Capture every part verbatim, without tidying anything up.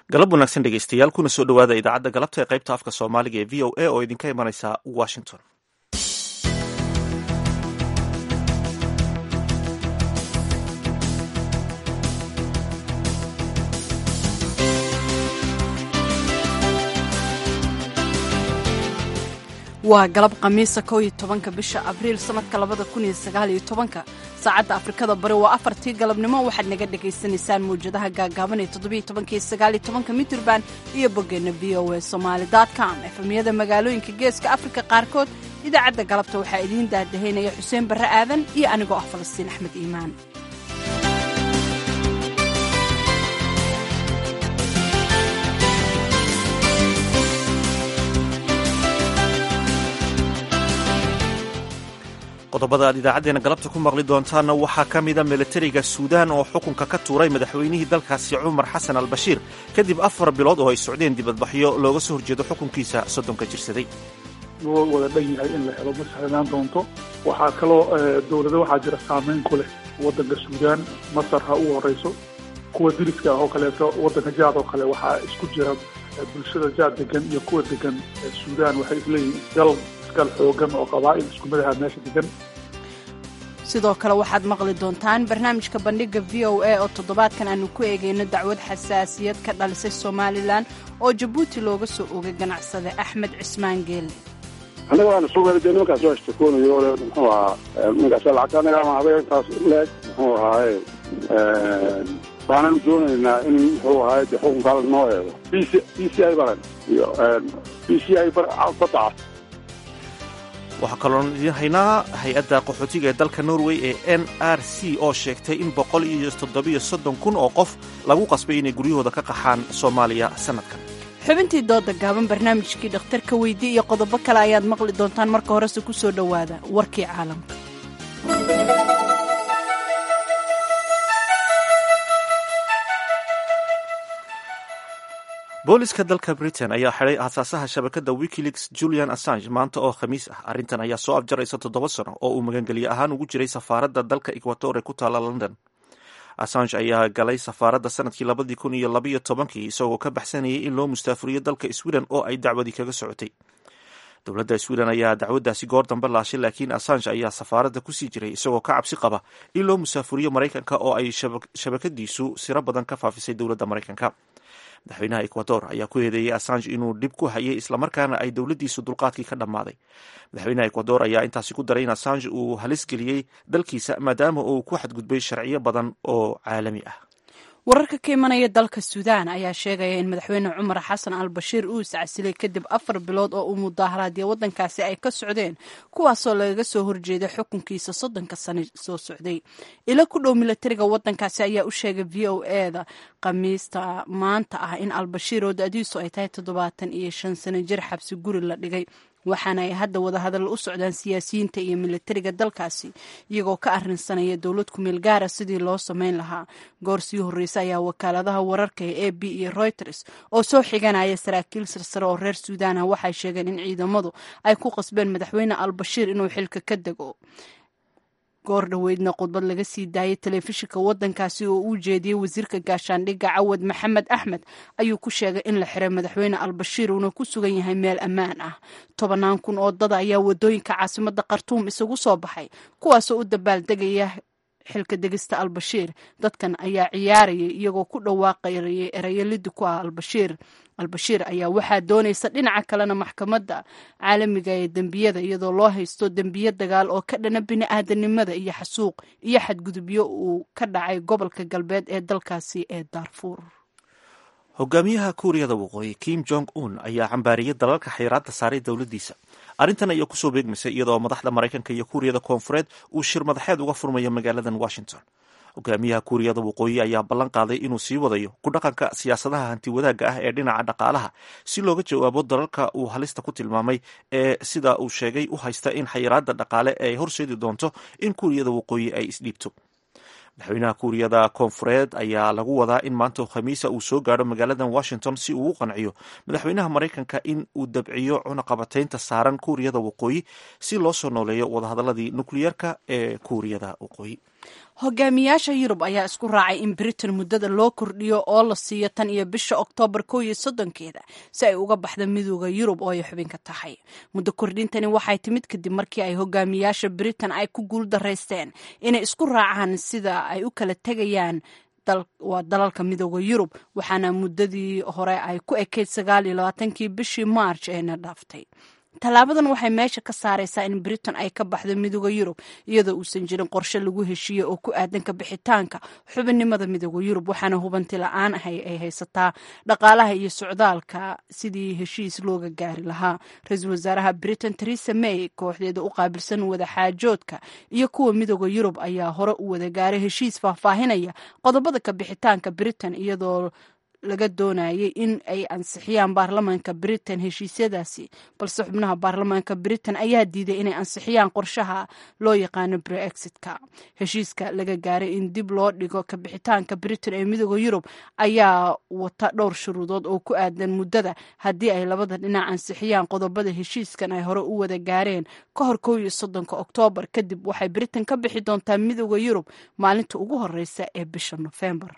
galab wanaagsan dhegeystayaal kuna soo dhowaada idaacadda galabta ee qaybta afka soomaaliga ee v o a oo idinka imanaysa washington. waa galab khamiisa kow iyo tobanka bisha abriil sanadka labada kun iyo sagaal iyo tobanka saacadda afrikada bari waa afartii galabnimo waxaad naga dhagaysanaysaan mawjadaha gaagaaban ee toddobiyo tobanka iyo sagaal iyo tobanka mitirban iyo boggeenna v o a somaali dot com efemyada magaalooyinka geeska afrika qaarkood. idaacadda galabta waxaa idiin daadahaynaya xuseen barre aadan iyo anigoo ah falastiin axmed iimaan. qodobada aad idaacaddeena galabta ku maqli doontaanna waxaa ka mida milatariga suudaan oo xukunka ka tuuray madaxweynihii dalkaasi cumar xasan al bashiir kadib afar bilood oo ay socdeen dibadbaxyo looga soo horjeedo xukunkiisa soddonka jirsaday. loo wada dhan yahay in la helo ma sahlanaan doonto. waxaa kaloo dowlado waxaa jira saameyn ku leh waddanka suudaan, masar ha u horeyso, kuwa diriska ah oo kaleeto waddanka jaad oo kale waxaa isku jira bulshada jaad degan iyo kuwa degan suudaan waxay isleeyihiin isgal iskal xoogan oo qabaa'il isku madaha meesha degan. sidoo kale waxaad maqli doontaan barnaamijka bandhiga v o a oo toddobaadkan aanu ku eegayno dacwad xasaasiyad ka dhalisay somalilan oo jabuuti looga soo oogay ganacsade axmed cismaan geelle. annaga waana soo weeraday nimankaas waa ishtakoonayo ole muxuu ahaa ninkaas lacagta anaga ama habeen intaas leeg muxuu ahaaye waxaanan doonaynaa in muxuu ahaaye de xukunkaala noo eego b c b c i baran iyo b c i badda ah. waxaa kaloon idiin haynaa hay-adda qaxootiga ee dalka norway ee n r c oo sheegtay in boqol iyo toddobiyo soddon kun oo qof lagu qasbay inay guryahooda ka qaxaan soomaaliya sanadkan. xubintii dooda gaaban, barnaamijkii dhakhtarka weydii iyo qodobo kale ayaad maqli doontaan. marka horese ku soo dhowaada warkii caalamka. booliska dalka britain ayaa xidhay aasaasaha shabakadda wikileaks julian assange maanta oo khamiis ah. arrintan ayaa soo afjaraysa toddoba sano oo uu magangelye ahaan ugu jiray safaaradda dalka ecuador ee ku taala london. assange ayaa galay safaaradda sanadkii labadii kun iyo labaiyo tobankii isagoo ka baxsanayay in loo mustaafuriyo dalka sweden oo ay dacwadii kaga socotay. dowladda sweden ayaa dacwaddaasi goor dambe laashay, laakiin assange ayaa safaaradda kusii jiray isagoo ka cabsi qaba in loo mustaafuriyo maraykanka oo ay shabakadiisu siro badan ka faafisay dowladda maraykanka. madaxweynaha ecuador ayaa ku eedeeyey assange inuu dhib ku hayay islamarkaana ay dowladdiisu dulqaadkii ka dhammaaday. madaxweynaha ecuador ayaa intaasi ku daray in assange uu halis geliyey dalkiisa maadaama uu ku xadgudbay sharciyo badan oo caalami ah. wararka ka imanaya dalka suudaan ayaa sheegaya in madaxweyne cumar xasan al bashiir uu iscasilay kadib afar bilood oo uu mudaaharaadya waddankaasi ay ka socdeen, kuwaasoo lagaga soo horjeeday xukunkiisa soddonka sano soo socday. ilo ku dhow milatariga waddankaasi ayaa u sheegay v o eda khamiista maanta ah in al bashiir oo da-diisu ay tahay toddobaatan iyo shan sano jir xabsi guri la dhigay, waxaana ay hadda wadahadal u socdaan siyaasiyiinta iyo milatariga dalkaasi iyagoo ka arrinsanaya dowlad kumeel gaara sidii loo samayn lahaa. goor sii horreysa ayaa wakaaladaha wararka ee a b iyo reuters oo soo xiganaya saraakiil sarsare oo reer suudaan ah waxay sheegeen in ciidamadu ay ku qasbeen madaxweyne al bashiir inuu xilka ka dego. goor dhoweydna khudbad laga sii daayay telefishinka waddankaasi oo uu jeediyey wasiirka gaashaandhigga cawad maxamed axmed ayuu ku sheegay in la xiray madaxweyne al bashiir uuna ku sugan yahay meel ammaan ah. tobannaan kun oo dada ayaa wadooyinka caasimadda khartuum isagu soo baxay, kuwaasoo u dabaaldegaya xilka degista al bashiir. dadkan ayaa ciyaarayay iyagoo ku dhawaaqayay erayo lidi ku ah al bashiir. albashiir ayaa waxaa doonaysa dhinaca kalena maxkamadda caalamiga ee dembiyada iyadoo loo haysto dembiyo dagaal oo ka dhana bini-aadanimada iyo xasuuq iyo xadgudubyo uu ka dhacay gobolka galbeed ee dalkaasi ee daarfuur. hogaamiyaha kuuriyada waqooyi kim jong un ayaa cambaariyay dalalka xayiraadda saaray dowladdiisa. arrintan ayaa kusoo beegmaysay iyadoo madaxda maraykanka iyo kuuriyada koonfureed uu shir madaxeed uga furmayo magaaladan washington. hogaamiyaha kuuriyada waqooyi ayaa ballan qaaday inuu sii wadayo ku dhaqanka siyaasadaha hanti wadaagga ah ee dhinaca dhaqaalaha si looga jawaabo dalalka uu halista ku tilmaamay ee sida uu sheegay u haysta in xayiraadda dhaqaale ay horseedi doonto in kuuriyada waqooyi ay isdhiibto. madaxweynaha kuuriyada koonfureed ayaa lagu wadaa in maanta khamiisa uu soo gaadho magaaladan washington si uu u qanciyo madaxweynaha maraykanka in uu dabciyo cunaqabataynta saaran kuuriyada waqooyi si loo soo nooleeyo wadahadaladii nukliyeerka ee kuuriyada waqooyi. hogaamiyaasha yurub ayaa isku raacay in britain muddada loo kordhiyo oo la siiyo tan iyo bisha oktoobar kow iyo soddonkeeda si ay uga baxda midooda yurub oo ay xubinka tahay. muddo kordhintani waxay timid kadib markii ay hogaamiyaasha britain ay ku guuldaraysteen inay isku raacaan sida ay u kala tegayaan waa dalalka midooda yurub, waxaana muddadii hore ay ku ekeyd sagaal iyo labaatankii bishii march eena dhaaftay. tallaabadan waxay meesha ka saaraysaa in britain ay ka baxdo midooda yurub iyadoo uusan jirin qorshe lagu heshiiye oo ku aadan ka bixitaanka xubinnimada midooda yurub, waxaana hubanti la-aan ah ay haysataa dhaqaalaha iyo socdaalka sidii heshiis looga gaari lahaa. ra-iisul wasaaraha britain Theresa May, kooxdeeda u qaabilsan wadaxaajoodka iyo kuwa midooda yurub ayaa hore u wada gaaray heshiis faahfaahinaya qodobada ka bixitaanka britain iyadoo laga doonayay in ay ansixiyaan baarlamaanka britain heshiisyadaasi, balse xubnaha baarlamaanka britain ayaa diiday inay ansixiyaan qorshaha loo yaqaano brexitka. heshiiska laga gaaray in dib loo dhigo kabixitaanka britain ee midooda yurub ayaa wata dhowr shuruudood oo ku aadan muddada haddii ay labada dhinac ansixiyaan qodobada heshiiskan ay hore u wada gaareen ka hor kow iyo soddonka oktoobar. kadib waxay britain ka bixi doontaa midooda yurub maalinta ugu horeysa ee bisha nofembar.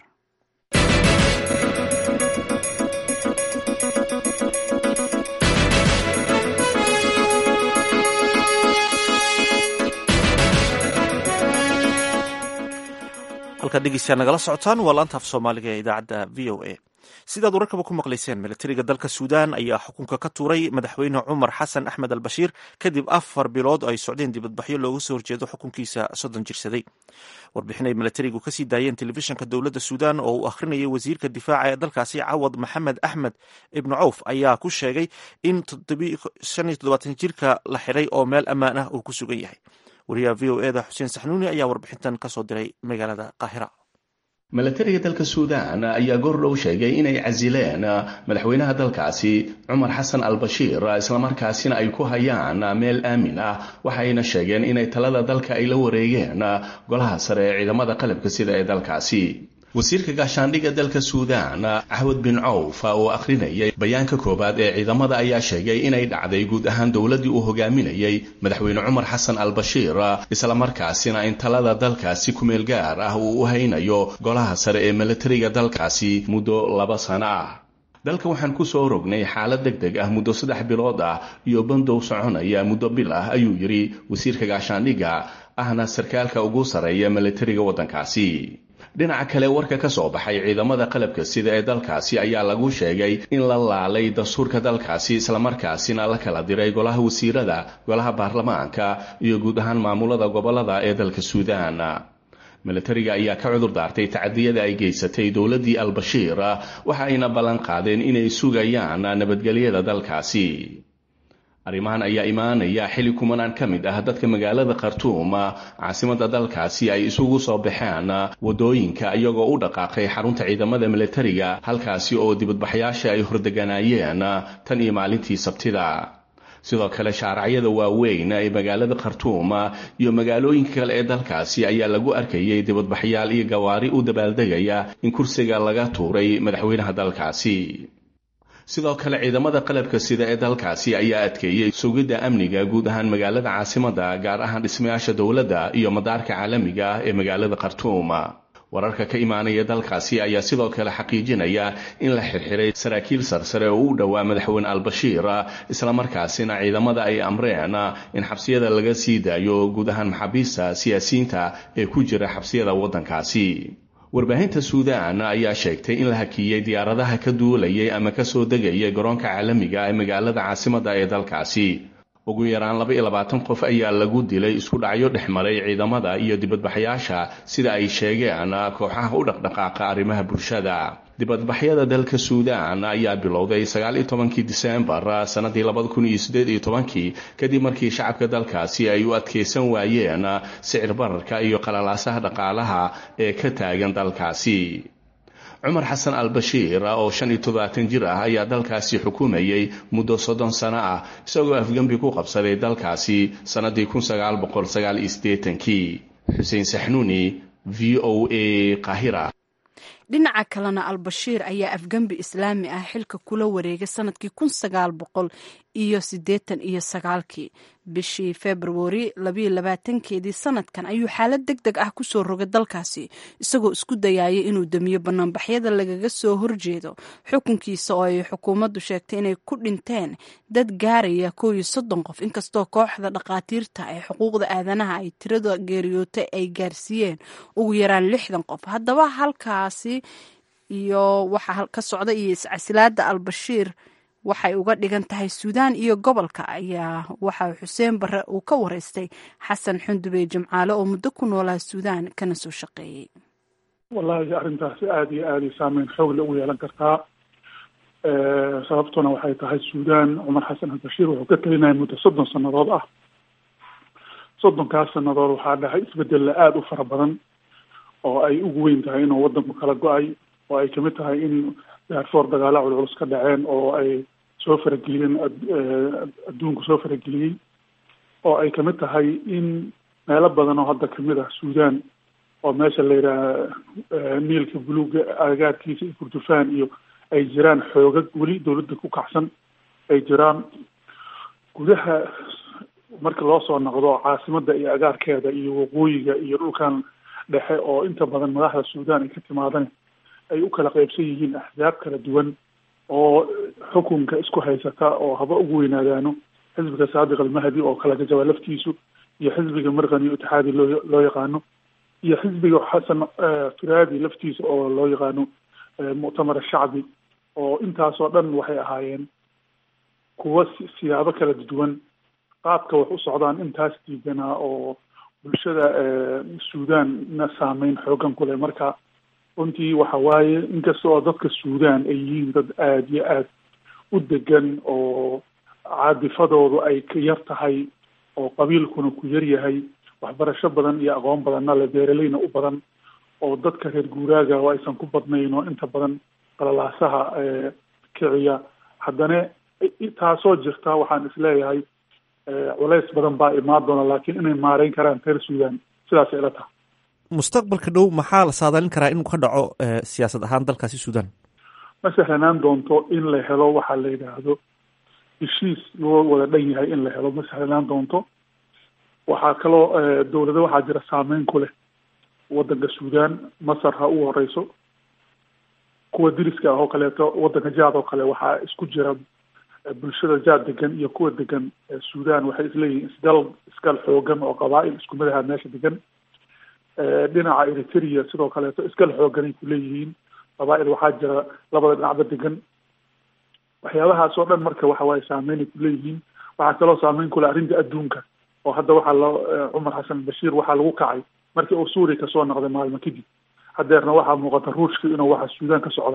halkaad dhegeystayaal nagala socotaan waa laanta af soomaaliga ee idaacadda v o a. sidaad wararkaba ku maqlayseen, milatariga dalka suudaan ayaa xukunka ka tuuray madaxweyne cumar xasan axmed al bashiir kadib afar bilood oo ay socdeen dibadbaxyo looga soo horjeedo xukunkiisa soddon jirsaday. warbixin ay milatarigu kasii daayeen telefishinka dowladda suudaan oo uu akhrinayay wasiirka difaaca ee dalkaasi cawad maxamed axmed ibnu cawf ayaa ku sheegay in shan iyo toddobaatan jirka la xiray oo meel ammaan ah uu ku sugan yahay. wariyaha v o eda xuseen saxnuuni ayaa warbixintan kasoo diray magaalada qaahira. milatariga dalka suudaan ayaa goordhow sheegay inay casileen madaxweynaha dalkaasi cumar xasan al bashiir islamarkaasina ay ku hayaan meel aamin ah. waxayna sheegeen inay talada dalka ay la wareegeen golaha sare ee ciidamada qalabka sida ee dalkaasi. wasiirka gaashaandhigga dalka suudaan cawad bin cawf oo akhrinayay bayaanka koowaad ee ciidamada ayaa sheegay inay dhacday guud ahaan dowladdii uu hogaaminayay madaxweyne cumar xasan al bashiir, islamarkaasina in talada dalkaasi kumeel gaar ah uu u haynayo golaha sare ee milatariga dalkaasi muddo laba sano ah. dalka waxaan ku soo rognay xaalad deg deg ah muddo saddex bilood ah iyo bandow soconaya muddo bil ah, ayuu yidhi wasiirka gaashaandhigga ahna sarkaalka ugu sarreeya milatariga waddankaasi. dhinaca kale, warka ka soo baxay ciidamada qalabka sida ee dalkaasi ayaa lagu sheegay in la laalay dastuurka dalkaasi islamarkaasina la kala diray golaha wasiirada, golaha baarlamaanka iyo guud ahaan maamulada gobolada ee dalka suudaan. milatariga ayaa ka cudur daartay tacadiyada ay geysatay dowladdii al bashiir, waxa ayna ballan qaadeen inay sugayaan nabadgelyada dalkaasi. arrimahan ayaa imaanaya xili kumanaan ka mid ah dadka magaalada khartuum caasimada dalkaasi ay isugu soo baxeen wadooyinka iyagoo u dhaqaaqay xarunta ciidamada milatariga, halkaasi oo dibadbaxyaasha ay hordeganaayeen tan iyo maalintii sabtida. sidoo kale shaaracyada waaweyn ee magaalada khartuum iyo magaalooyinka kale ee dalkaasi ayaa lagu arkayay dibadbaxyaal iyo gawaari u dabaaldegaya in kursiga laga tuuray madaxweynaha dalkaasi. sidoo kale ciidamada qalabka sida ee dalkaasi ayaa adkeeyey sugidda amniga guud ahaan magaalada caasimada, gaar ahaan dhismayaasha dowladda iyo madaarka caalamiga ah ee magaalada khartuum. wararka ka imaanaya dalkaasi ayaa sidoo kale xaqiijinaya in la xirxiray saraakiil sarsare oo u dhowaa madaxweyne al bashiir, islamarkaasina ciidamada ay amreen in xabsiyada laga sii daayo guud ahaan maxaabiista siyaasiyiinta ee ku jira xabsiyada waddankaasi. warbaahinta suudaan ayaa sheegtay in la hakiyey diyaaradaha ka duulayay ama ka soo degayay garoonka caalamiga ee magaalada caasimada ee dalkaasi. ugu yaraan laba iyo labaatan qof ayaa lagu dilay isku dhacyo dhex maray ciidamada iyo dibadbaxyaasha, sida ay sheegeen kooxaha u dhaqdhaqaaqa arrimaha bulshada. dibadbaxyada dalka suudaan ayaa bilowday sagaal iyo tobankii diseembar sanadii labada kun iyo siddeed iyo tobankii kadib markii shacabka dalkaasi ay u adkaysan waayeen sicir bararka iyo qalalaasaha dhaqaalaha ee ka taagan dalkaasi. cumar xasan al bashiir oo shan iyo toddobaatan jir ah ayaa dalkaasi xukumayay muddo soddon sano ah, isagoo afgembi ku qabsaday dalkaasi sanadii kun sagaal boqol sagaal iyo siddeetankii. xuseen saxnuuni, v o a, qaahira. dhinaca kalena al bashiir ayaa afgembi islaami ah xilka kula wareegay sanadkii kun sagaal boqol iyo siddeetan iyo sagaalkii bishii februari labayo labaatankeedii sanadkan ayuu xaalad deg deg ah kusoo rogay dalkaasi isagoo isku dayayay inuu damiyo banaanbaxyada lagaga soo horjeedo xukunkiisa oo ay xukuumaddu sheegtay inay ku dhinteen dad gaaraya kow iyo soddon qof inkastoo kooxda dhakhaatiirta ee xuquuqda aadanaha ay tirada geeriyootay ay gaarsiiyeen ugu yaraan lixdan qof. haddaba halkaasi iyo waxa ka socda iyo iscasilaada albashiir waxay uga dhigan tahay suudaan iyo gobolka ayaa waxa xuseen bare uu ka wareystay xasan xundube jimcaale oo muddo ku noolaa suudaan kana soo shaqeeyey. wallaahi arrintaasi aada iyo aada saameyn xoog le ugu yeelan kartaa sababtuna waxay tahay suudaan cumar xasan albashiir wuxuu ka talinaya muddo soddon sannadood ah. soddonkaas sannadood waxaa dhahay isbedella aada u fara badan oo ay ugu weyn tahay inuu waddanku kala go-ay oo ay kamid tahay in daarfoor dagaala culculus ka dhaceen oo ay soo farageliyeen adduunku soo farageliyey oo ay kamid tahay in meelo badan oo hadda kamid ah suudaan oo meesha la yidhaaha niilka buluuga agagaarkiisa iyo kurdufaan iyo ay jiraan xoogag weli dawladda ku kacsan ay jiraan gudaha marka loo soo noqdo caasimadda iyo agaarkeeda iyo waqooyiga iyo dhulkan dhexe oo inta badan madaxda suudaan ay ka timaadeen ay u kala qaybsan yihiin axsaab kala duwan oo xukunka isku haysata oo haba ugu weynaadaano xisbiga saadiq almahdi oo kala jajaba laftiisu iyo xisbiga marqani itixaadi loo loo yaqaano iyo xisbiga xasan firaadi laftiisa oo loo yaqaano muctamar shacbi oo intaasoo dhan waxay ahaayeen kuwa siyaabo kala duwan qaabka wax u socdaan intaas diidanaa oo bulshada suudaanna saameyn xoogan ku leh. marka runtii waxa waaye inkasta oo dadka suudaan ay yihiin dad aada iyo aad u degan oo caadifadoodu ay ka yar tahay oo qabiilkuna ku yar yahay waxbarasho badan iyo aqoon badanna le beeraleyna u badan oo dadka reer guuraaga oo aysan ku badnayn oo inta badan qalalaasaha kiciya haddana taasoo jirta waxaan isleeyahay culays badan baa imaan doona laakiin inay maareyn karaan reer suudaan sidaas ila taha. mustaqbalka dhow maxaa la saadaalin karaa inuu ka dhaco siyaasad ahaan dalkaasi suudaan? ma sahlanaan doonto in la helo waxaa la yidhaahdo heshiis loo wada dhan yahay in la helo ma sahlanaan doonto. waxaa kaloo dawlado waxaa jira saameyn ku leh waddanka suudaan, masar ha u horeyso, kuwa diriska ah oo kaleeto waddanka jaad oo kale waxaa isku jira bulshada jaad degan iyo kuwa degan suudaan waxay isleeyihiin isgal iskal xoogan oo qabaa'il isku mid aha meesha degan. dhinaca eritrea sidoo kaleeto iskal xooganay ku leeyihiin qabaa'il waxaa jira labada dhinacba degan. waxyaabahaas oo dhan marka waxa waaye saameynay ku leeyihiin. waxaa kaloo saameyn ku leh arrinta adduunka oo hadda waxaa loo cumar xasan albashiir waxaa lagu kacay markii uu suuriya kasoo noqday maalmo kadib. hadeerna waxaa muuqata ruushka inuu waxa suudaan ka socda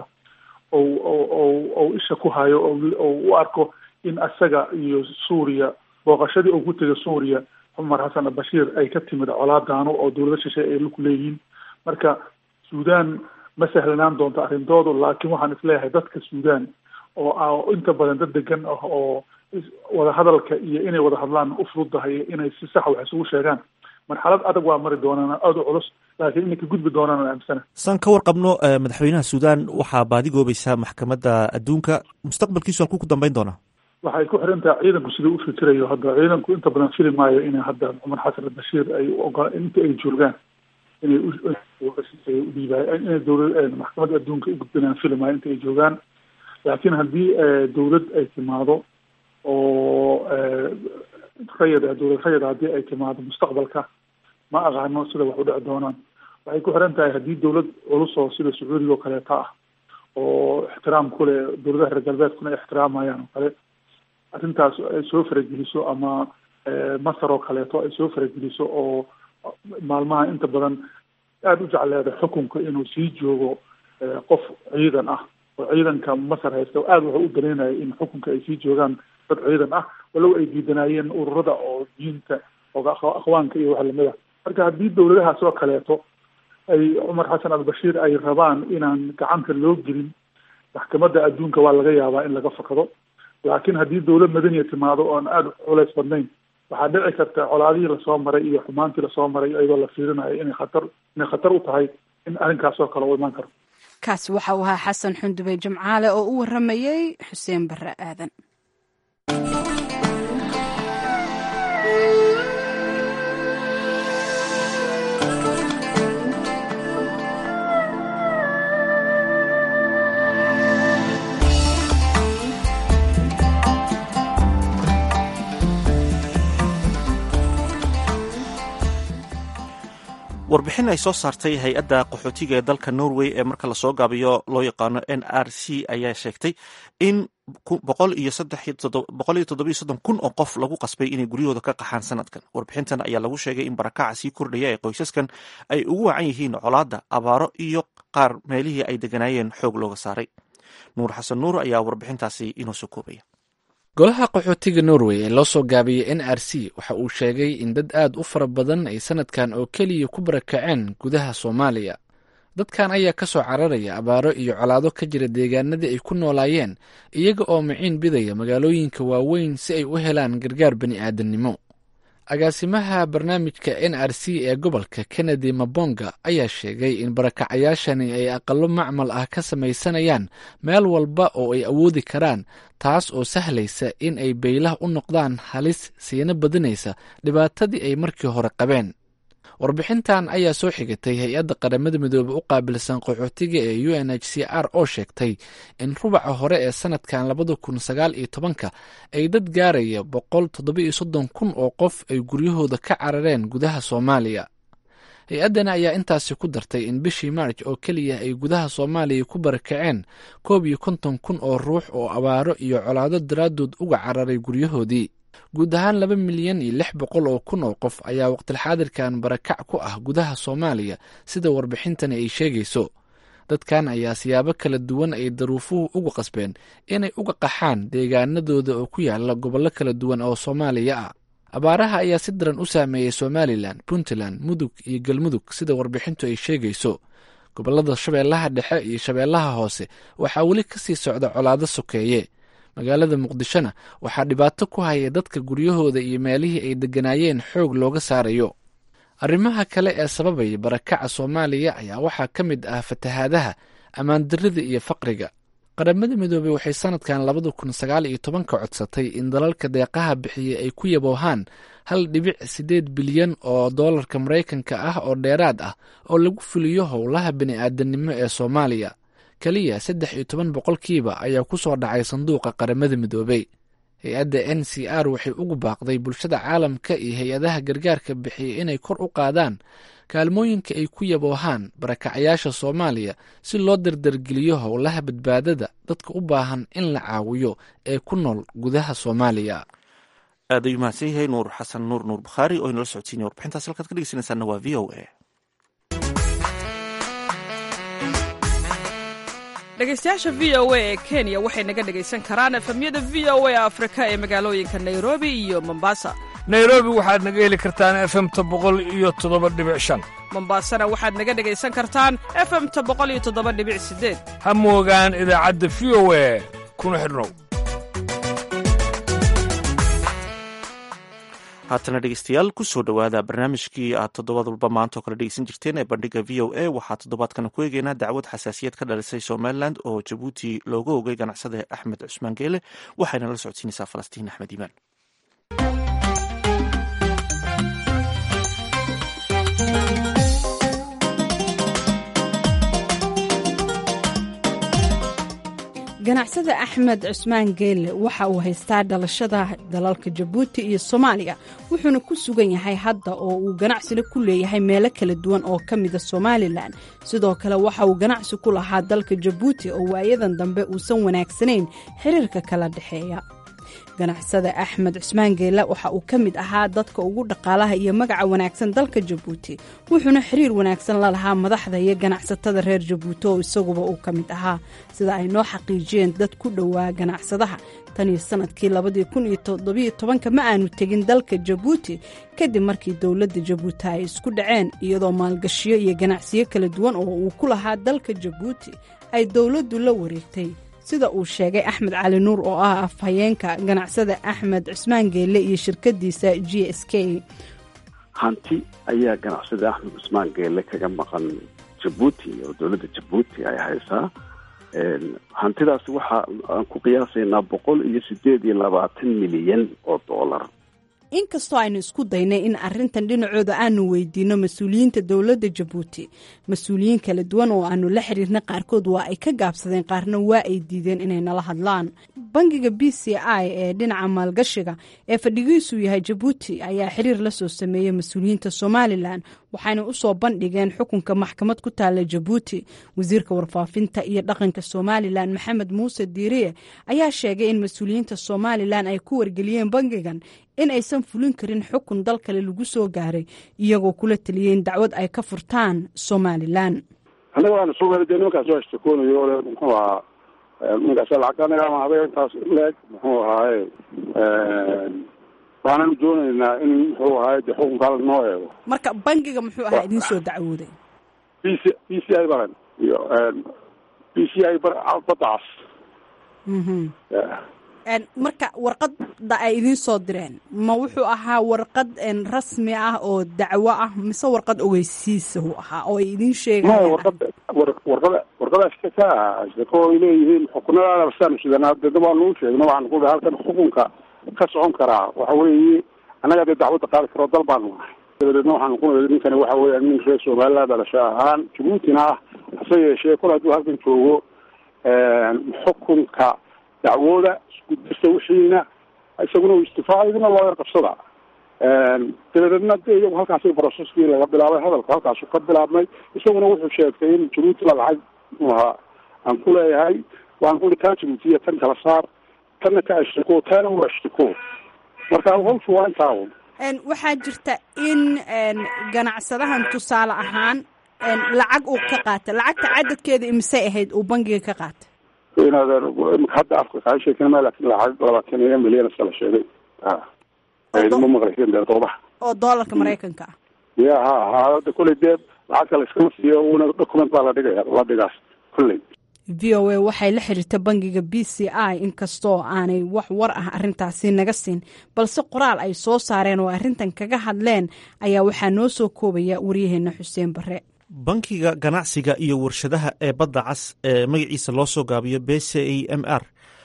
ou isha ku hayo oo u arko in asaga iyo suuriya booqashadii uu ku tegay suuriya cumar xasan albashiir ay ka timid colaadaano oo dawlado shisheeye ay laku leeyihiin. marka suudaan ma sahlanaan doonto arrintoodu laakiin waxaan isleeyahay dadka suudaan oo inta badan dad degan ah oo wadahadalka iyo inay wada hadlaan u fududahay inay si sax wax isugu sheegaan. marxalad adag waa mari doonaan aada u culus laakiin inay ka gudbi doonaan aamsana. saan ka warqabno madaxweynaha suudaan waxaa baadigoobaysaa maxkamadda adduunka, mustaqbalkiisu halkuu ku dambeyn doonaa? waxay ku xiran tahay ciidanku siduu u fikirayo. hadda ciidanku inta badan fili maayo inay hadda cumar xasan albashiir ay ogola inta ay joogaan inay udhiibay inay dawlad maxkamadda adduunka u gudbinaan fili maayo inta ay joogaan. laakiin haddii dawlad ay timaado oo rayad dawlad rayad haddii ay timaado mustaqbalka ma aqaano sida wax u dhici doonaan. waxay ku xiran tahay haddii dawlad culus oo sida sacuudiga oo kaleeta ah oo ixtiraam ku leh dawladaha reer galbeedkuna ay ixtiraamayaan oo kale arrintaas ay soo farageliso ama masar oo kaleeto ay soo farageliso oo maalmaha inta badan aada u jecleeda xukunka inuu sii joogo qof ciidan ah oo ciidanka masar haysta aada wuxuu u danaynaya in xukunka ay sii joogaan dad ciidan ah walow ay diidanaayeen ururada oo diinta oo akhwaanka iyo wax lamid ah. marka haddii dawladahaas oo kaleeto ay cumar xasan albashiir ay rabaan inaan gacanta loo gelin maxkamadda adduunka waa laga yaabaa in laga fakado. laakiin haddii dawlad madaniya timaado oon aada culays badnayn waxaa dhici karta colaadihii lasoo maray iyo xumaantii lasoo maray iyadoo la fiirinayo inay khatar inay khatar u tahay in arrinkaas oo kale u imaan karo. kaasi waxa uu ahaa xasan xundube jimcaale oo u waramayey xuseen bare aadan. warbixin ay soo saartay hay-adda qaxootiga ee dalka norway ee marka lasoo gaabiyo loo yaqaano n r c ayaa sheegtay in boqol iyo toddobiyo soddon kun oo qof lagu qasbay inay guryahooda ka qaxaan sanadkan. warbixintan ayaa lagu sheegay in barakaca sii kordhaya ee qoysaskan ay ugu wacan yihiin colaadda, abaaro iyo qaar meelihii ay deganaayeen xoog looga saaray. nuur xasan nuur ayaa warbixintaasi inoo soo koobaya. golaha qaxootiga norway ee loo soo gaabiyey n r c waxa uu sheegay in dad aad u fara badan ay sanadkan oo keliya ku barakaceen gudaha soomaaliya. dadkan ayaa ka soo cararaya abaaro iyo colaado ka jira deegaanadii ay ku noolaayeen, iyaga oo miciin bidaya magaalooyinka waaweyn si ay u helaan gargaar bani aadamnimo. agaasimaha barnaamijka n r c ee gobolka kennedy mabonga ayaa sheegay in barakacayaashani ay aqalo macmal ah ka samaysanayaan meel walba oo ay awoodi karaan, taas oo sahlaysa in ay beylah u noqdaan halis siina badinaysa dhibaatadii ay markii hore qabeen. warbixintan ayaa soo xigatay hay-adda qaramada midoobey u qaabilsan qaxootiga ee u n h c r oo sheegtay in rubaca hore ee sanadkan labada kun sagaal iyo tobanka ay dad gaaraya boqol toddobiyo soddon kun oo qof ay guryahooda ka carareen gudaha soomaaliya. hay-addana ayaa intaasi ku dartay in bishii maarj oo keliya ay gudaha soomaaliya ku barakaceen koob iyo konton kun oo ruux oo abaaro iyo colaado daraaddood uga cararay guryahoodii. guud ahaan laba milyan iyo lix boqol oo kun oo qof ayaa waqtilxaadirkan barakac ku ah gudaha soomaaliya, sida warbixintani ay sheegayso. dadkan ayaa siyaabo kala duwan ay daruufuhu uga qasbeen inay uga qaxaan deegaanadooda oo ku yaala gobollo kala duwan oo soomaaliya ah. abaaraha ayaa si daran u saameeyey somalilan, puntland, mudug iyo galmudug, sida warbixintu ay sheegayso. gobollada shabeellaha dhexe iyo shabeellaha hoose waxaa weli ka sii socda colaado sokeeye. magaalada muqdishona waxaa dhibaato ku haya dadka guryahooda iyo meelihii ay degganaayeen xoog looga saarayo. arrimaha kale ee sababaya barakaca soomaaliya ayaa waxaa ka mid ah fatahaadaha, ammaandarrida iyo faqriga. qaramada midoobey waxay sanadkan labada kun sagaal iyo tobanka codsatay in dalalka deeqaha bixiyey ay ku yaboohaan hal dhibic siddeed bilyan oo doolarka maraykanka ah oo dheeraad ah oo lagu fuliyo howlaha bini'aadanimo ee soomaaliya. keliya saddex iyo toban boqolkiiba ayaa ku soo dhacay sanduuqa qaramada midoobey. hay-adda n c r waxay ugu baaqday bulshada caalamka iyo hay-adaha gargaarka bixiya inay kor u qaadaan kaalmooyinka ay ku yaboohaan barakacayaasha soomaaliya si loo dardargeliyo howlaha badbaadada dadka u baahan in la caawiyo ee ku nool gudaha soomaaliya. aad ayuu mahadsan yahay nuur xasan nuur nuur bukhaari oo inala socodsiinaya warbixintaas halkaad ka dhegeysanaysaana waa v o a. dhegaystayaasha v o a ee kenya waxay naga dhegaysan karaan efemyada v o a afrika ee magaalooyinka nairobi iyo mombasa. nairobi waxaad naga heli kartaan efemta boqol iyo toddoba dhibic shan. mombasana waxaad naga dhegaysan kartaan efemta boqol iyo toddoba dhibic sideed. ha moogaan idaacadda v o a kuna xidhnow. haatana dhegeystayaal kusoo dhowaada barnaamijkii aad toddobaad walba maanta oo kale dhegeysan jirteen ee bandhiga v o a. waxaa toddobaadkana ku eegeynaa dacwad xasaasiyad ka dhalisay somalilan oo jabuuti looga ogay ganacsada axmed cusmaan geele. waxayna la socodsiinaysaa falastiin axmed iimaan. ganacsada axmed cusmaan geelle waxa uu haystaa dhalashada dalalka jabuuti iyo soomaaliya, wuxuuna ku sugan yahay hadda oo uu ganacsina ku leeyahay meelo kala duwan oo ka mida somalilan. sidoo kale waxa uu ganacsi ku lahaa dalka jabuuti oo waayadan dambe uusan wanaagsanayn xiriirka kala dhexeeya. ganacsada axmed cusmaan geelle waxa uu ka mid ahaa dadka ugu dhaqaalaha iyo magaca wanaagsan dalka jabuuti, wuxuuna xiriir wanaagsan la lahaa madaxda iyo ganacsatada reer jabuuti oo isaguba uu ka mid ahaa, sida ay noo xaqiijiyeen dad ku dhowaa ganacsadaha. tan iyo sanadkii labadii kun iyo toddobiyo tobanka ma aanu tegin dalka jabuuti kadib markii dowladda jabuuti ay isku dhaceen, iyadoo maalgashiyo iyo ganacsiyo kala duwan oo uu ku lahaa dalka jabuuti ay dowladdu la wareegtay, sida uu sheegay axmed cali nuur oo ah afhayeenka ganacsada axmed cusmaan geelle iyo shirkadiisa g s k. hanti ayaa ganacsada axmed cusmaan geelle kaga maqan jabuuti oo dowladda jabuuti ay haysaa. hantidaasi waxa aan ku qiyaasaynaa boqol iyo sideed iyo labaatan milyan oo doolar. inkastoo aynu isku daynay in arrintan dhinacooda aanu weydiino mas-uuliyiinta dowladda jabuuti, mas-uuliyiin kala duwan oo aanu la xiriirna qaarkood waa ay ka gaabsadeen, qaarna waa ay diideen inay nala hadlaan. bangiga b c i ee dhinaca maalgashiga ee fadhigiisu yahay jabuuti ayaa xiriir la soo sameeyey mas-uuliyiinta somalilan waxayna usoo bandhigeen xukunka maxkamad ku taala jabuuti. wasiirka warfaafinta iyo dhaqanka somalilan maxamed muuse diiriye ayaa sheegay in mas-uuliyiinta somalilan ay ku wargeliyeen bangigan in aysan fulin karin xukun dal kale lagu soo gaaray, iyagoo kula taliyey in dacwad ay ka furtaan somalilan. annaga waana soo waalideen nimankaas waa ishtakoonayo ole muxuu ahaa ninkaas lacagta anaga ama habeen intaas leeg muxuu ahaaye waananu doonaynaa in muxuu ahaaye de xukunkaala noo eego. marka bangiga muxuu ahaa idin soo dacwooday? b c b c i baran iyo b c i badacas. marka warqadda ay idin soo direen ma wuxuu ahaa warqad rasmi ah oo dacwo ah mise warqad ogeysiisa uu ahaa oo ay idin sheegayaan? warqada warqada warqada shaka shako ay leeyihiin xukunada basaan sidana dad waa noo sheegno waxaan ku halkan xukunka ka socon karaa waxa weeye anaga de dacwada qaadi karo dal baan nahay. dabadeedna waxaan ku leeyahay ninkan waxa weeye nin reer Soomaaliland dhalasho ahaan Jabuutina ah hase yeeshee kula haduu halkan joogo xukunka dacwada isku wixiina isaguna uu istifaacayna loo yar qabsada. dabadeedna iyagu halkaasay processkii laga bilaabay hadalka halkaasuu ka bilaabmay. isaguna wuxuu sheegtay in Jabuuti la lacag waa aan ku leeyahay waan ku dhigaa Jabuuti tan kala saar tanna ka ashko tan waa ashko marka hawshu waa intaa. een waxaa jirta in een ganacsadahan tusaale ahaan een lacag uu ka qaatay, lacagta cadadkeeda imisay ahayd uu bangiga ka qaatay? inaad hadda afka ka sheekay ma laakiin lacag labaatan iyo milyan sala sheegay ah ay ma maqlayseen doobaha oo doolarka Mareykanka ah. ya ha ha kulli deeb lacag kale iska siiyo una document baa la dhigaya la dhigaas kulli. v o a waxay la xiriirtay bangiga b c i inkastoo aanay wax war ah arrintaasi naga siin, balse qoraal ay soo saareen oo arrintan kaga hadleen ayaa waxaa noo soo koobaya waryaheena Xuseen Bare. bankiga ganacsiga iyo warshadaha ee badda cas ee magaciisa loo soo gaabiyo b c i m r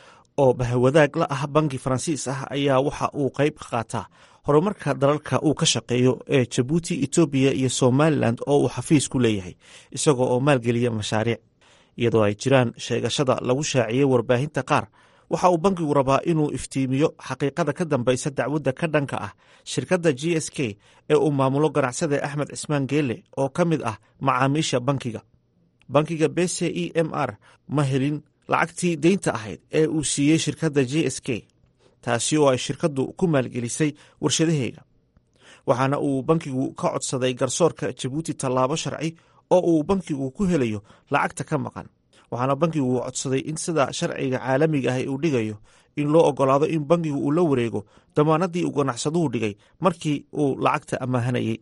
oo bahwadaag la ah bangi faransiis ah ayaa waxa uu qayb ka qaataa horumarka dalalka uu ka shaqeeyo ee Jabuuti, Ethiopia iyo Somaliland oo uu xafiis ku leeyahay isagoo oo maalgeliya mashaariic. iyadoo ay jiraan sheegashada lagu shaaciyey warbaahinta qaar, waxa uu bankigu rabaa inuu iftiimiyo xaqiiqada ka dambaysa dacwadda ka dhanka ah shirkadda g s k ee uu maamulo ganacsade Axmed Cismaan Geele oo ka mid ah macaamiisha bankiga. bankiga b c i m r ma helin lacagtii deynta ahayd ee uu siiyey shirkadda g s k, taasi oo ay shirkaddu ku maalgelisay warshadaheega. waxaana uu bankigu ka codsaday garsoorka Jabuuti tallaabo sharci oo uu bankigu ku helayo lacagta ka maqan. waxaana bankigu codsaday in sida sharciga caalamiga ah uu dhigayo in loo ogolaado in bankigu uu la wareego damaanadii uu ganacsaduhu dhigay markii uu lacagta amaahanayay.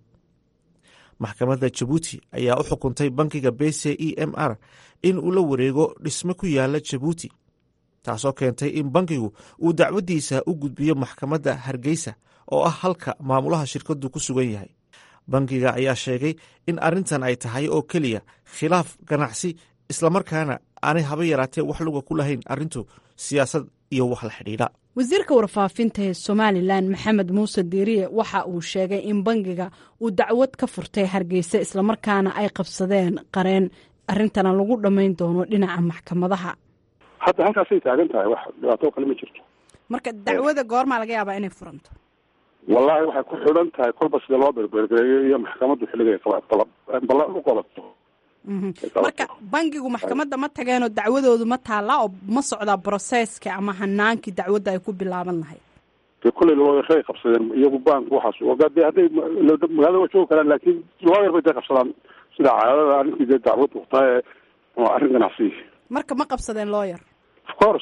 maxkamadda Jabuuti ayaa u xukuntay bankiga b c i m r in uu la wareego dhisme ku yaala Jabuuti, taasoo keentay in bankigu uu dacwadiisa u gudbiyo maxkamadda Hargeysa oo ah halka maamulaha shirkadu ku sugan yahay. bankiga ayaa sheegay in arrintan ay tahay oo keliya khilaaf ganacsi, islamarkaana aanay haba yaraatee wax luga ku lahayn arrintu siyaasad iyo wax la xidhiidha. wasiirka warfaafinta ee Somaliland Maxamed Muuse Diiriye waxa uu sheegay in bangiga uu dacwad ka furtay Hargeysa, islamarkaana ay qabsadeen qareen arrintana lagu dhamayn doono dhinaca maxkamadaha. hadda halkaasay taagan tahay wax dhibaato kale ma jirto. marka dacwada goorma laga yaabaa inay furanto? wallahi waxay ku xidhan tahay kolba sida loo berbergeeyo iyo maxkamaddu xilliga ay qabato ballan u qabato. marka bangigu maxkamadda ma tageenoo dacwadoodu ma taallaa oo ma socdaa broseska ama hanaankii dacwadda ay ku bilaaban lahayd? kulley looyarray qabsadeen iyagu bank waxaas ogaadee hadday magaalada waa joogi karaan laakiin looyar bay dee qabsadaan sida caadada arrinkii dee dacwad waqtaa ee arrin ganacsi. marka ma qabsadeen looyar? of course.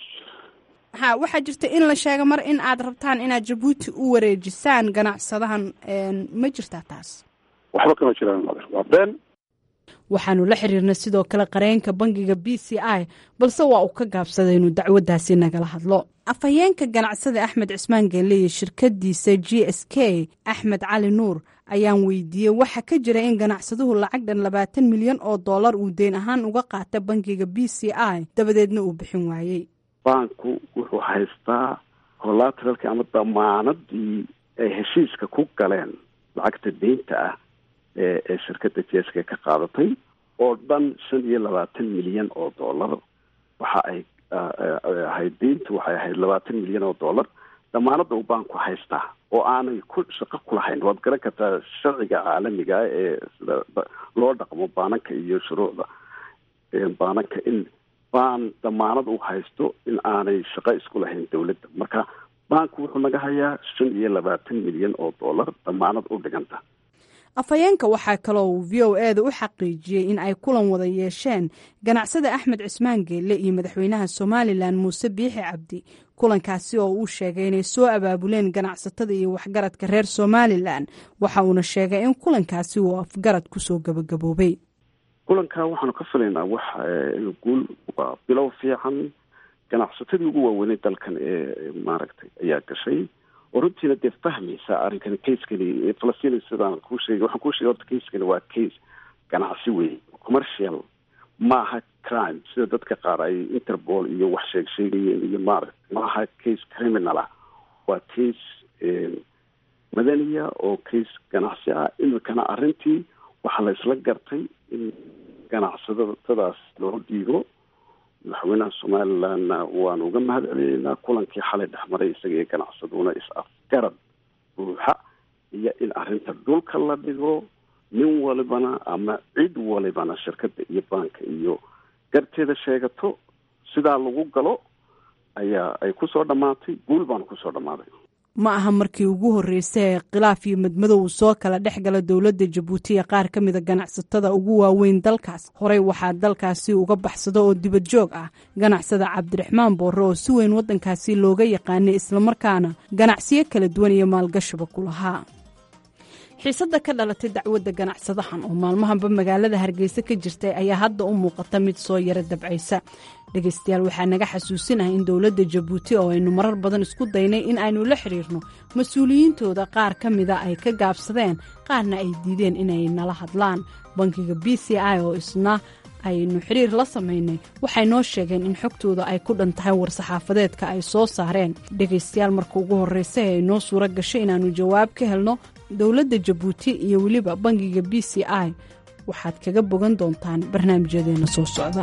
ha waxaa jirta in la sheego mar in aad rabtaan inaad Jabuuti u wareejisaan ganacsadahan, ma jirtaa taas? waxba kama jiraan waa been. waxaanu la xiriirnay sidoo kale qareenka bangiga b c i, balse waa uu ka gaabsaday inuu dacwaddaasi nagala hadlo. afhayeenka ganacsada Axmed Cismaan Geele iyo shirkadiisa g s k Axmed Cali Nuur ayaan weydiiyey waxa ka jira in ganacsaduhu lacag dhan labaatan milyan oo dollar uu deyn ahaan uga qaata bangiga b c i dabadeedna uu bixin waayey. banku wuxuu haystaa collateralki ama damaanadii ay heshiiska ku galeen lacagta deynta ah ee ee shirkadda g s k ka qaadatay oo dhan shan iyo labaatan milyan oo dollar. waxa ay ahayd deyntu waxay ahayd labaatan milyan oo dollar. damaanada uu baanku haystaa oo aanay ku shaqo kulahayn, waad garan kartaa sharciga caalamiga ee sida loo dhaqmo baananka iyo shuruucda baananka, in baan damaanad u haysto in aanay shaqo isku lahayn dawladda. marka baanku wuxuu naga hayaa shan iyo labaatan milyan oo dollar damaanad u dhiganta. afhayeenka waxaa kaloo uu v o eeda u xaqiijiyey in ay kulan wada yeesheen ganacsada axmed cismaan geelle iyo madaxweynaha somalilan muuse biixi cabdi. kulankaasi oo uu sheegay inay soo abaabuleen ganacsatada iyo waxgaradka reer somalilan. waxa uuna sheegay in kulankaasi uu afgarad kusoo gabagaboobay. kulankaa waxaanu ka filaynaa wax guul waa bilow fiican. ganacsatadii ugu waaweynay dalkan ee maaragtay ayaa gashay oo runtiina dee fahmaysa arrinkani kaiskani falastiin sidaan kuu sheegay waxaan kuu sheegay horta kaiskani waa case ganacsi wey, commercial maaha crime sida dadka qaar ay interpol iyo wax sheeg sheegayeen iyo maaragta maaha case criminal ah, waa case madaniya oo case ganacsi ah. imikana arrintii waxaa la isla gartay in ganacsadadaas loo dhiibo. madaxweynaha somalilandna waanu uga mahad celineynaa kulankii xalay dhexmaray isaga iyo ganacsaduna is-afgarad buuxa iyo in arrinta dhulka la dhigo, nin walibana ama cid walibana shirkadda iyo baanka iyo garteeda sheegato, sidaa lagu galo ayaa ay kusoo dhammaatay. guul baanu kusoo dhammaaday. ma aha markii ugu horreysay ee khilaaf iyo madmadow uu soo kala dhex gala dowladda jabuuti ee qaar ka mida ganacsatada ugu waaweyn dalkaas. horey waxaa dalkaasi uga baxsado oo dibad joog ah ganacsada cabdiraxmaan boorre oo si weyn waddankaasi looga yaqaanay islamarkaana ganacsiyo kala duwan iyo maalgashiba ku lahaa. xiisadda ka dhalatay dacwadda ganacsadahan oo maalmahanba magaalada hargeysa ka jirtay ayaa hadda u muuqata mid soo yara dabcaysa. dhegaystayaal waxaa naga xasuusinahay in dowladda jabuuti oo aynu marar badan isku daynay in aynu la xiriirno mas-uuliyiintooda qaar ka mida ay ka gaabsadeen, qaarna ay diideen inay nala hadlaan. bankiga b c i oo isna aynu xiriir la samaynay waxay noo sheegeen in xogtooda ay ku dhan tahay war-saxaafadeedka ay soo saareen. dhegaystayaal marka ugu horreysa ee ay noo suuro gashay inaannu jawaab ka helno dowladda jabuuti iyo weliba bankiga b c i waxaad kaga bogan doontaan barnaamijyadeena soo socda.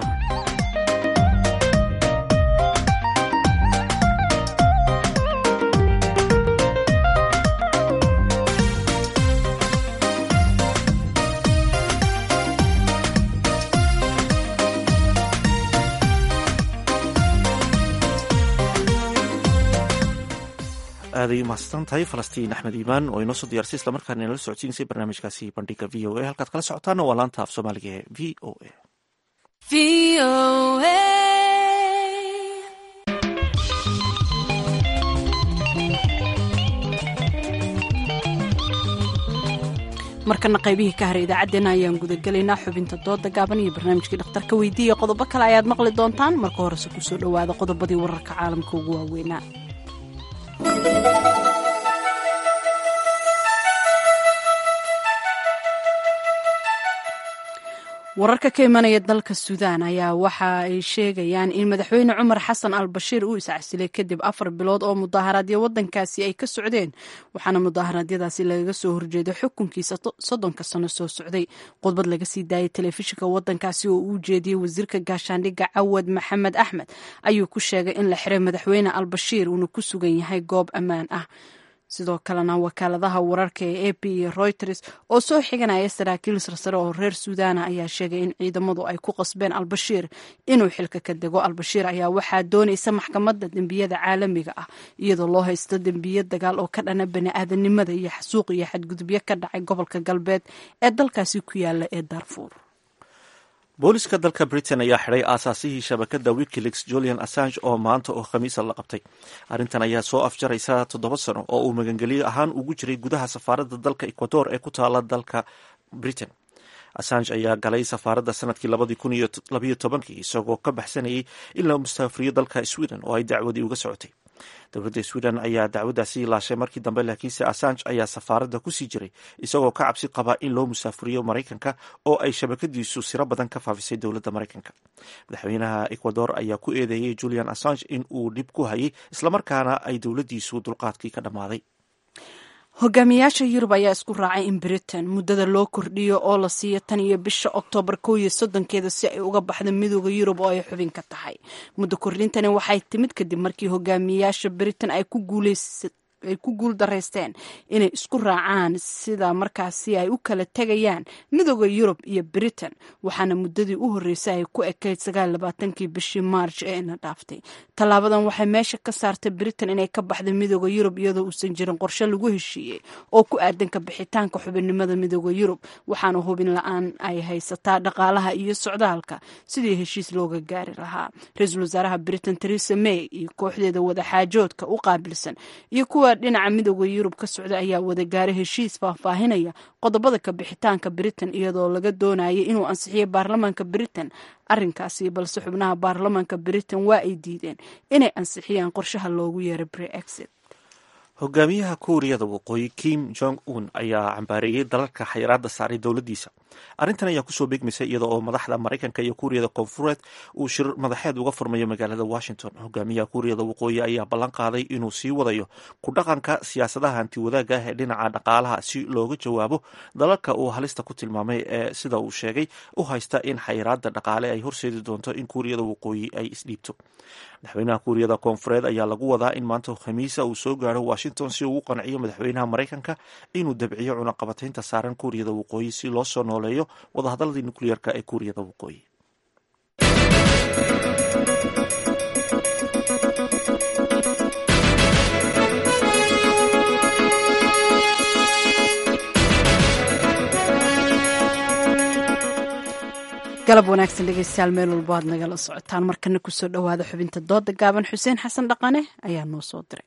aaday umahadsan tahay falastiin axmed iimaan oo inoo soo diyaarsay islamarkaana inala socodsiinsay barnaamijkaasi bandhiga v o a. halkaad kala socotaana waa laanta af soomaaliga ee v o a. markana qaybihii ka haray idaacaddeenna ayaan gudagelaynaa xubinta dooda gaaban iyo barnaamijkii dhakhtarka weydiiya. qodobo kale ayaad maqli doontaan. marka horese kusoo dhowaada qodobadii wararka caalamka ugu waaweynaa. wararka ka imanaya dalka suudaan ayaa waxa ay sheegayaan in madaxweyne cumar xasan al bashiir uu iscasilay kadib afar bilood oo mudaaharaadyo wadankaasi ay ka socdeen, waxaana mudaaharaadyadaasi lagaga soo horjeeday xukunkiisa soddonka sano soo socday. khudbad laga sii daayay telefishinka wadankaasi oo uu jeediyey wasiirka gaashaandhigga cawad maxamed axmed ayuu ku sheegay in la xiray madaxweyne al bashiir uuna ku sugan yahay goob ammaan ah. sidoo kalena wakaaladaha wararka ee a p iyo reuters oo soo xiganaya saraakiil sarsare oo reer suudaana ayaa sheegay in ciidamadu ay ku qasbeen albashiir inuu xilka ka dego. albashiir ayaa waxaa doonaysa maxkamadda dembiyada caalamiga ah iyadoo loo haysto dembiyo dagaal oo ka dhana bani-aadanimada iyo xasuuq iyo xadgudubyo ka dhacay gobolka galbeed ee dalkaasi ku yaala ee darfuur. booliska dalka britain ayaa xidhay aasaasihii shabakadda wikileaks julian assange oo maanta oo khamiisa la qabtay. arrintan ayaa soo afjaraysa toddoba sano oo uu magangeliyo ahaan ugu jiray gudaha safaaradda dalka ecuador ee ku taala dalka britain. assange ayaa galay safaaradda sanadkii labadii kun iyo labayo tobankii isagoo ka baxsanayay in la mustaafiriyo dalka sweden oo ay dacwadii uga socotay. dowladda sweden ayaa dacwaddaasi laashay markii dambe, laakiinse assange ayaa safaaradda kusii jiray isagoo ka cabsi qaba in loo musaafuriyo maraykanka oo ay shabakadiisu siro badan ka faafisay dowladda maraykanka. madaxweynaha ecuador ayaa ku eedeeyey julian assange in uu dhib ku hayay islamarkaana ay dowladdiisu dulqaadkii ka dhammaaday. hogaamiyaasha yurub ayaa isku raacay in britain muddada loo kordhiyo oo la siiyo tan iyo bisha oktoobar kow iyo soddonkeeda si ay uga baxdo midooda yurub oo ay xubin ka tahay. muddo kordhintani waxay timid kadib markii hogaamiyaasha britain ay ku guuleys ay ku guul daraysteen inay isku raacaan sida markaasi ay u kala tegayaan midooda yurub iyo britain, waxaana muddadii u horreysay ay ku ekayd sagaal iyo labaatankii bishii maarch ee ina dhaaftay. tallaabadan waxay meesha ka saartay britain inay ka baxdo midooda yurub iyadoo uusan jirin qorshe lagu heshiiyey oo ku aadan ka bixitaanka xubinnimada midooda yurub, waxaana hubin la-aan ay haysataa dhaqaalaha iyo socdaalka sidii heshiis looga gaari lahaa. ra-iisul wasaaraha britain Theresa May iyo kooxdeeda wadaxaajoodka u qaabilsan iyo kuwa dhinaca midooda yurub ka socda ayaa wada gaaray heshiis faahfaahinaya qodobada ka bixitaanka britain iyadoo laga doonayay inuu ansixiyo baarlamaanka britain arrinkaasi, balse xubnaha baarlamaanka britain waa ay diideen inay ansixiyaan qorshaha loogu yeeray Brexit. hogaamiyaha kuuriyada waqooyi Kim Jong Un ayaa cambaareeyey dalalka xayiraada saaray dowladiisa. arrintan ayaa kusoo beegmaysay iyada oo madaxda Mareykanka iyo Kuuriyada Koonfureed uu shir madaxeed uga furmayo magaalada Washington. hogaamiyaha Kuuriyada waqooyi ayaa ballan qaaday inuu sii wadayo ku dhaqanka siyaasadaha hanti wadaagga ah ee dhinaca dhaqaalaha si looga jawaabo dalalka uu halista ku tilmaamay ee sida uu sheegay u haysta in xayiraada dhaqaale ay horseedi doonto in Kuuriyada waqooyi ay isdhiibto. madaxweynaha Kuuriyada Koonfureed ayaa lagu wadaa in maanta Khamiisa uu soo gaaro Washington si uu u qanciyo madaxweynaha Mareykanka inuu dabciyo cunaqabataynta saaran Kuuriyada waqooyi si loo soo nooleeyo wadahadaladii nukliyeerka ee Kuuriyada waqooyi. galab wanaagsan dhegeystayaal, meel walbo aad nagala socotaan. markana kusoo dhowaada xubinta dooda gaaban. xuseen xasan dhaqane ayaa noo soo diray.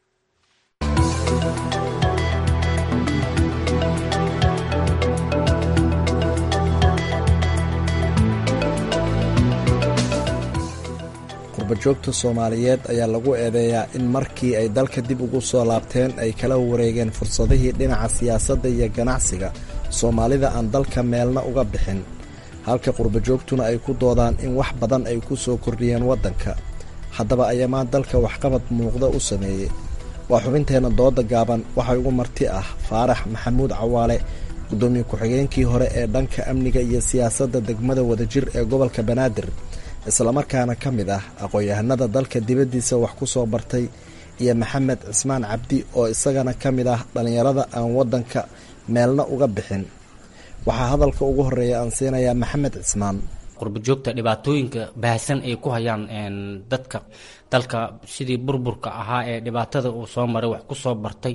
qurbajoogta Soomaaliyeed ayaa lagu eedeeyaa in markii ay dalka dib ugu soo laabteen ay kala wareegeen fursadihii dhinaca siyaasadda iyo ganacsiga Soomaalida aan dalka meelna uga bixin, halka qurbajoogtuna ay ku doodaan in wax badan ay ku soo kordhiyeen waddanka. haddaba ayamaa dalka waxqabad muuqda u sameeyey. waa xubinteenna dooda gaaban. waxaa ugu marti ah Faarax Maxamuud Cawaale, gudoomiye ku-xigeenkii hore ee dhanka amniga iyo siyaasadda degmada Wadajir ee gobolka Banaadir, islamarkaana ka mid ah aqoon-yahanada dalka dibaddiisa wax ku soo bartay, iyo Maxamed Cismaan Cabdi oo isagana ka mid ah dhallinyarada aan waddanka meelna uga bixin. waxaa hadalka ugu horeeya aan siinayaa Maxamed Cismaan. qurbajoogta dhibaatooyinka baahsan ay ku hayaan dadka dalka sidii burburka ahaa ee dhibaatada uu soo maray wax ku soo bartay,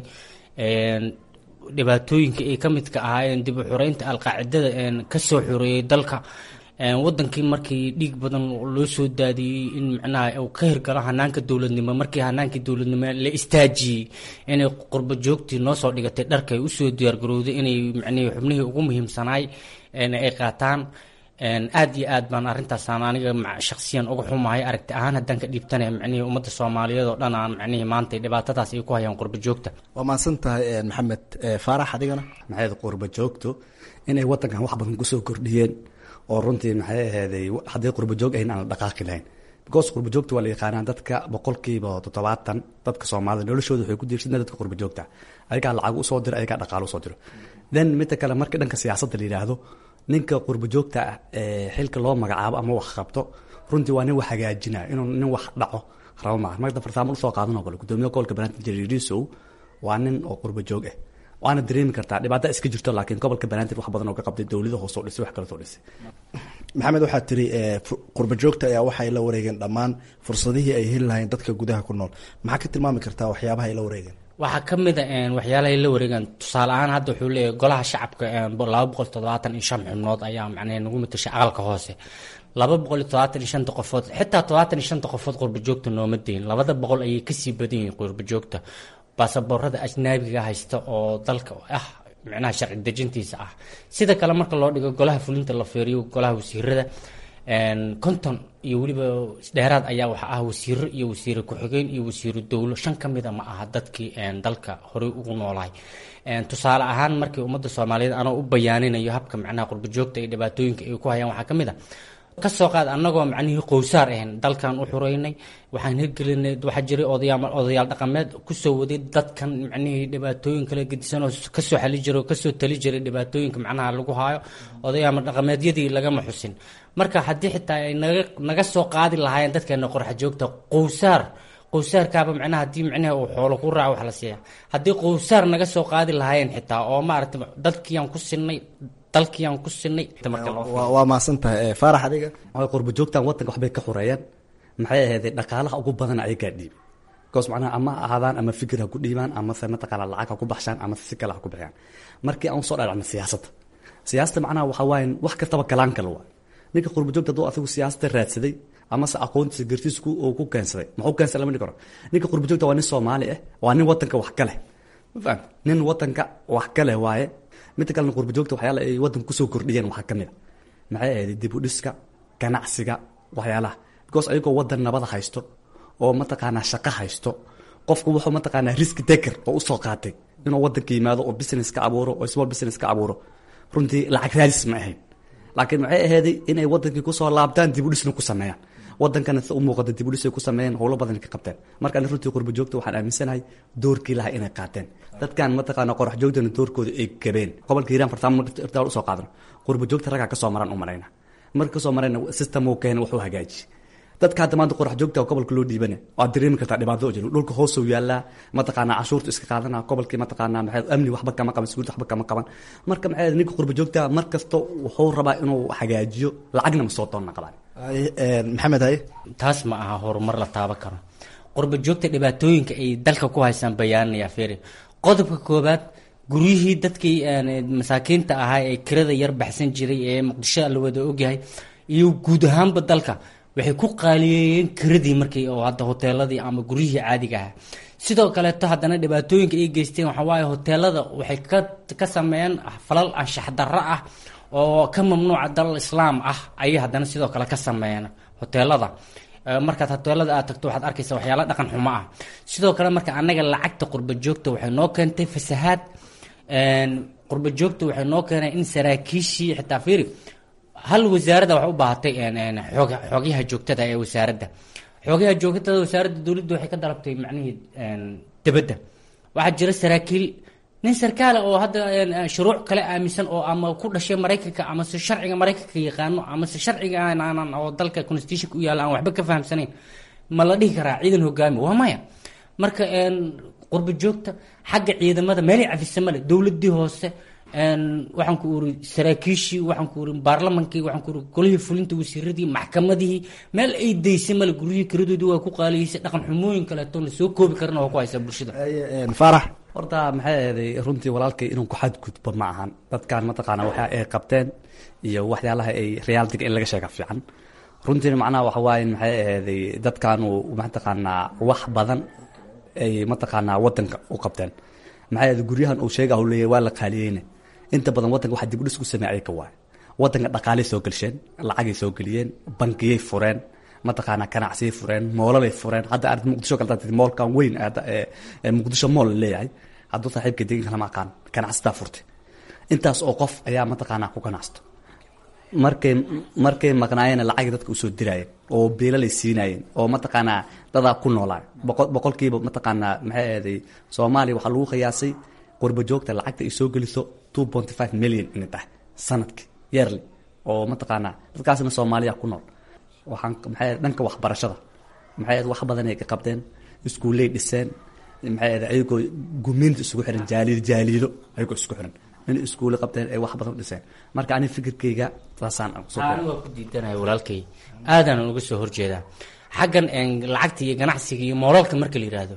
dhibaatooyinka ay ka midka ahaayeen dib u xureynta alqaacidada ka soo xoreeyey dalka wadankii markii dhiig badan loo soo daadiyey in macnaha uu ka hirgalo hanaanka dowladnimo. markii hanaankii dowladnimo la istaajiyey inay qurbajoogtii noo soo dhigatay dharka ay usoo diyaargarowday inay macnihii xubnihii ugu muhiimsanaay ay qaataan. aad iyo aad baan arrintaasaan aniga shakhsiyan uga xumahay. aragti ahaan haddaan ka dhiibtanaya macnihii ummadda Soomaaliyeed oo dhan aan macnihii maanta dhibaatadaas ay ku hayaan qurbajoogta. waa mahadsan tahay Maxamed. Faarax adigana maxay qurbajoogtu inay waddankan wax badan ku soo kordhiyeen oo runtii maxay ahaydey haddii qurbajoog ahayn aan dhaqaaqi lahayn, because qurbajoogta waa la yaqaanaa dadka boqolkiiba toddobaatan dadka Soomaalida noloshooda waxay ku diirsadeen dadka qurbajoogta. ayagaa lacag usoo diro, ayagaa dhaqaalo usoo diro. then midda kale markii dhanka siyaasadda la yidhaahdo, ninka qurbajoogta ah ee xilka loo magacaabo ama wax qabto runtii waa nin wax hagaajinaya, inuu nin wax dhaco rabo maaha. marka farsaamo usoo qaadan oo kale gudoomiyaha gobolka Banaadir Jariirisow waa nin oo qurbajoog ah, waana dareemi kartaa dhibaato iska jirto, laakiin gobolka Banaadir wax badan oo ka qabtay dowladda hoose oo dhisay wax kale soo dhisay. Maxamed, waxaad tiri qurbajoogta ayaa waxay la wareegeen dhammaan fursadihii ay heli lahayn dadka gudaha ku nool. maxaa ka tilmaami kartaa waxyaabaha ay la wareegeen? waxaa ka mid a waxyaalahay la wareegaan. tusaale ahaan hadda wuxuu leeyahay golaha shacabka laba boqol toddobaatan iyo shan xubnood ayaa macnaha nagu matashay aqalka hoose. laba boqol iyo toddobaatan iyo shanta qofood, xitaa toddobaatan iyo shanta qofood qurbajoogta nooma deyin. labada boqol ayay kasii badan yihiin qurbajoogta baasaboorada ajnaabiga haysta oo dalka ah macnaha sharci dejintiisa ah. sida kale marka loo dhigo golaha fulinta la fiiriyo golaha wasiirada konton iyo weliba dheeraad ayaa waxa ah wasiiro iyo wasiiro ku-xigeen iyo wasiiro dowlo. shan ka mid a ma aha dadkii dalka horey ugu noolaay. tusaale ahaan markii ummadda Soomaaliyeed anoo u bayaaninayo habka macnaha qurbajoogta iyo dhibaatooyinka ay ku hayaan waxaa ka mid a kasoo qaad annagoo macnihii qowsaar ahayn dalkan u xureynay waxaan hirgelinay waxaa jiray odayaal odayaal dhaqameed kusoo waday dadkan macnihii dhibaatooyin kala gedisan oo kasoo xali jiray oo kasoo tali jiray dhibaatooyinka macnaha lagu haayo odayaal dhaqameedyadii lagama xusin marka haddii xitaa ay naga naga soo qaadi lahaayeen dadkeena qorxa joogta qowsaar qowsaarkaaba macnaha haddii macnaha uu xoolo ku raaco wax la siiya haddii qowsaar naga soo qaadi lahaayeen xitaa oo maaragtay dadkiiyaan ku sinay dalkiiyaan ku sinay waa mahadsan tahay faarax adiga waxay qurbo joogtaan wadanka waxbay ka xoreeyaan maxay ahayd dhaqaalaha ugu badan ayagaa dhiib because macnaha ama ahaadaan ama fikir ha ku dhiibaan ama se mataqaana lacag ha ku baxshaan ama si kale ha ku bixiyaan markii aan soo dhalacna siyaasadda siyaasadda macnaha waxaa waaye wax kastaba kalaan kale waa ninka qurbo joogta hadduu asigu siyaasadda raadsaday ama se aqoontiisa gartiisa uu ku keensaday muxuu keensaday lama dhihi karo ninka qurbo joogta waa nin Soomaali ah waa nin wadanka wax ka leh ma faham nin wadanka wax ka leh waaye midda kalena qurbo joogta waxyaala ay wadanka kusoo kordhiyeen waxaa ka mid a maxay ahayd dib u dhiska ganacsiga waxyaalaha because ayagoo wadan nabada haysto oo mataqaanaa shaqo haysto qofku wuxuu mataqaanaa risk taker oo usoo qaatay inuu wadanka yimaado oo business ka abuuro oo small business ka abuuro runtii lacag raadis ma ahayn laakiin maxay ahayd inay wadankii kusoo laabtaan dib u dhisna ku sameeyaan wadankana si u muuqata dib u dhis ay ku sameeyeen howlo badan ka qabteen marka aan runtii qurbo joogta waxaan aaminsanahay doorkii lahaa inay qaateen dadkan mataqaana qorax joogtana doorkooda ay gabeen gobolka hiiraan fartaamo irtaal usoo qaadano qurbo joogta ragaa kasoo maran u marayna marka kasoo marayna system uu keenay wuxuu hagaaji dadka hadda maanta qorax joogta gobolka loo dhiibana waa dareemi kartaa dhibaato oo jiro dhulka hoos u yaala mataqaana cashuurta iska qaadana gobolkii mataqaana maxay amni waxba kama qaban suuq waxba kama qaban marka maxay ninka qurbo joogta markasto wuxuu rabaa inuu hagaajiyo lacagna ma soo toonna qabaan maxamed haye taas ma aha horumar la taaban karo qurbo joogta dhibaatooyinka ay dalka ku haystaan bayaanaya fiiri qodobka koobaad guryihii dadkii masaakiinta ahaa ee kirada yar baxsan jiray ee muqdisho la wada ogyahay iyo guud ahaanba dalka waxay ku qaaliyeeyeen kiradii markii oo hadda hoteeladii ama guryihii caadiga ahaa sidoo kaleeto haddana dhibaatooyinka ay geysteen waxaa waaye hoteelada waxay ka ka sameeyeen falal anshax darro ah oo ka mamnuuca dalal islaam ah ayay haddana sidoo kale ka sameeyeen hoteelada markaad hoteelada aad tagto waxaad arkaysaa waxyaala dhaqan xumo ah sidoo kale marka annaga lacagta qurbo joogta waxay noo keentay fasahaad qurbo joogta waxay noo keenay in saraakiishii xitaa fiiri hal wasaaradda waxay u baahatay xoogyaha joogtada ee wasaaradda xoogyaha joogtada wasaaradda dowladda waxay ka dalabtay macnihii dibadda waxaa jira saraakiil nin sarkaale oo hadda shuruuc kale aaminsan oo ama ku dhashay maraykanka ama se sharciga maraykanka yaqaano ama se sharciga aanan oo dalka constitutionka u yaalla aan waxba ka fahamsanayn ma la dhihi karaa ciidan hogaami waa maya marka qurbo joogta xagga ciidamada meelay cafisa male dowladii hoose waxaan ku uri saraakiishii waxaan ku uri baarlamankii waxaan ku uri golihii fulinta wasiiradii maxkamadihii meel ay daysay male guryihii kiradoodii waa ku qaaliyeysay dhaqan xumooyin kaleeto la soo koobi karana waa ku haysaa bulshada faarax horta maxay ahaday runtii walaalkay inuu ku xadgudbo ma ahan dadkan mataqaana waxa ay qabteen iyo waxyaalaha ay realitiga in laga sheega fiican runtii macnaha waxa waaye maxay ahaday dadkaanu mataqaanaa wax badan ay mataqaanaa wadanka u qabteen maxay ahaday guryahan uu sheega uu leeyahay waa la qaaliyeyna inta badan wadanka waxa dib u dhis ku sameeyay ka waay wadanka dhaqaalay soo galsheen lacagay soo galiyeen bankiyay fureen mataqaana ganacsi fureen moolay fureen hadda arrin muqdisho kala tahay moolkan weyn ee muqdisho mool leeyahay hadduu saaxiibka deegaanka lama aqaan ganacsata furtay intaas oo qof ayaa mataqaana ku ganacsto markay markay maqnaayeen lacag dadka u soo dirayeen oo beelal ay siinayeen oo mataqaana dada ku noolaa boqolkiiba mataqaana maxay ahaday Soomaaliya waxa lagu qiyaasay qurbo joogta lacagta ay soo geliso two point five million in tahay sanadkii yearly oo mataqaana dadkaasna Soomaaliya ku nool waxaan maxay dhanka waxbarashada maxay wax badan ay ka qabteen iskuulay dhiseen maxay ayagoo gumeynta isugu xiran jaaliil jaaliilo ayagoo isku xiran in iskuul qabteen ay wax badan dhiseen marka ani fikirkayga taasaan soo aniga ku diidanahay walaalkay aadan uga soo horjeedaa xaggan lacagta iyo ganacsiga iyo moololka marka la yiraahdo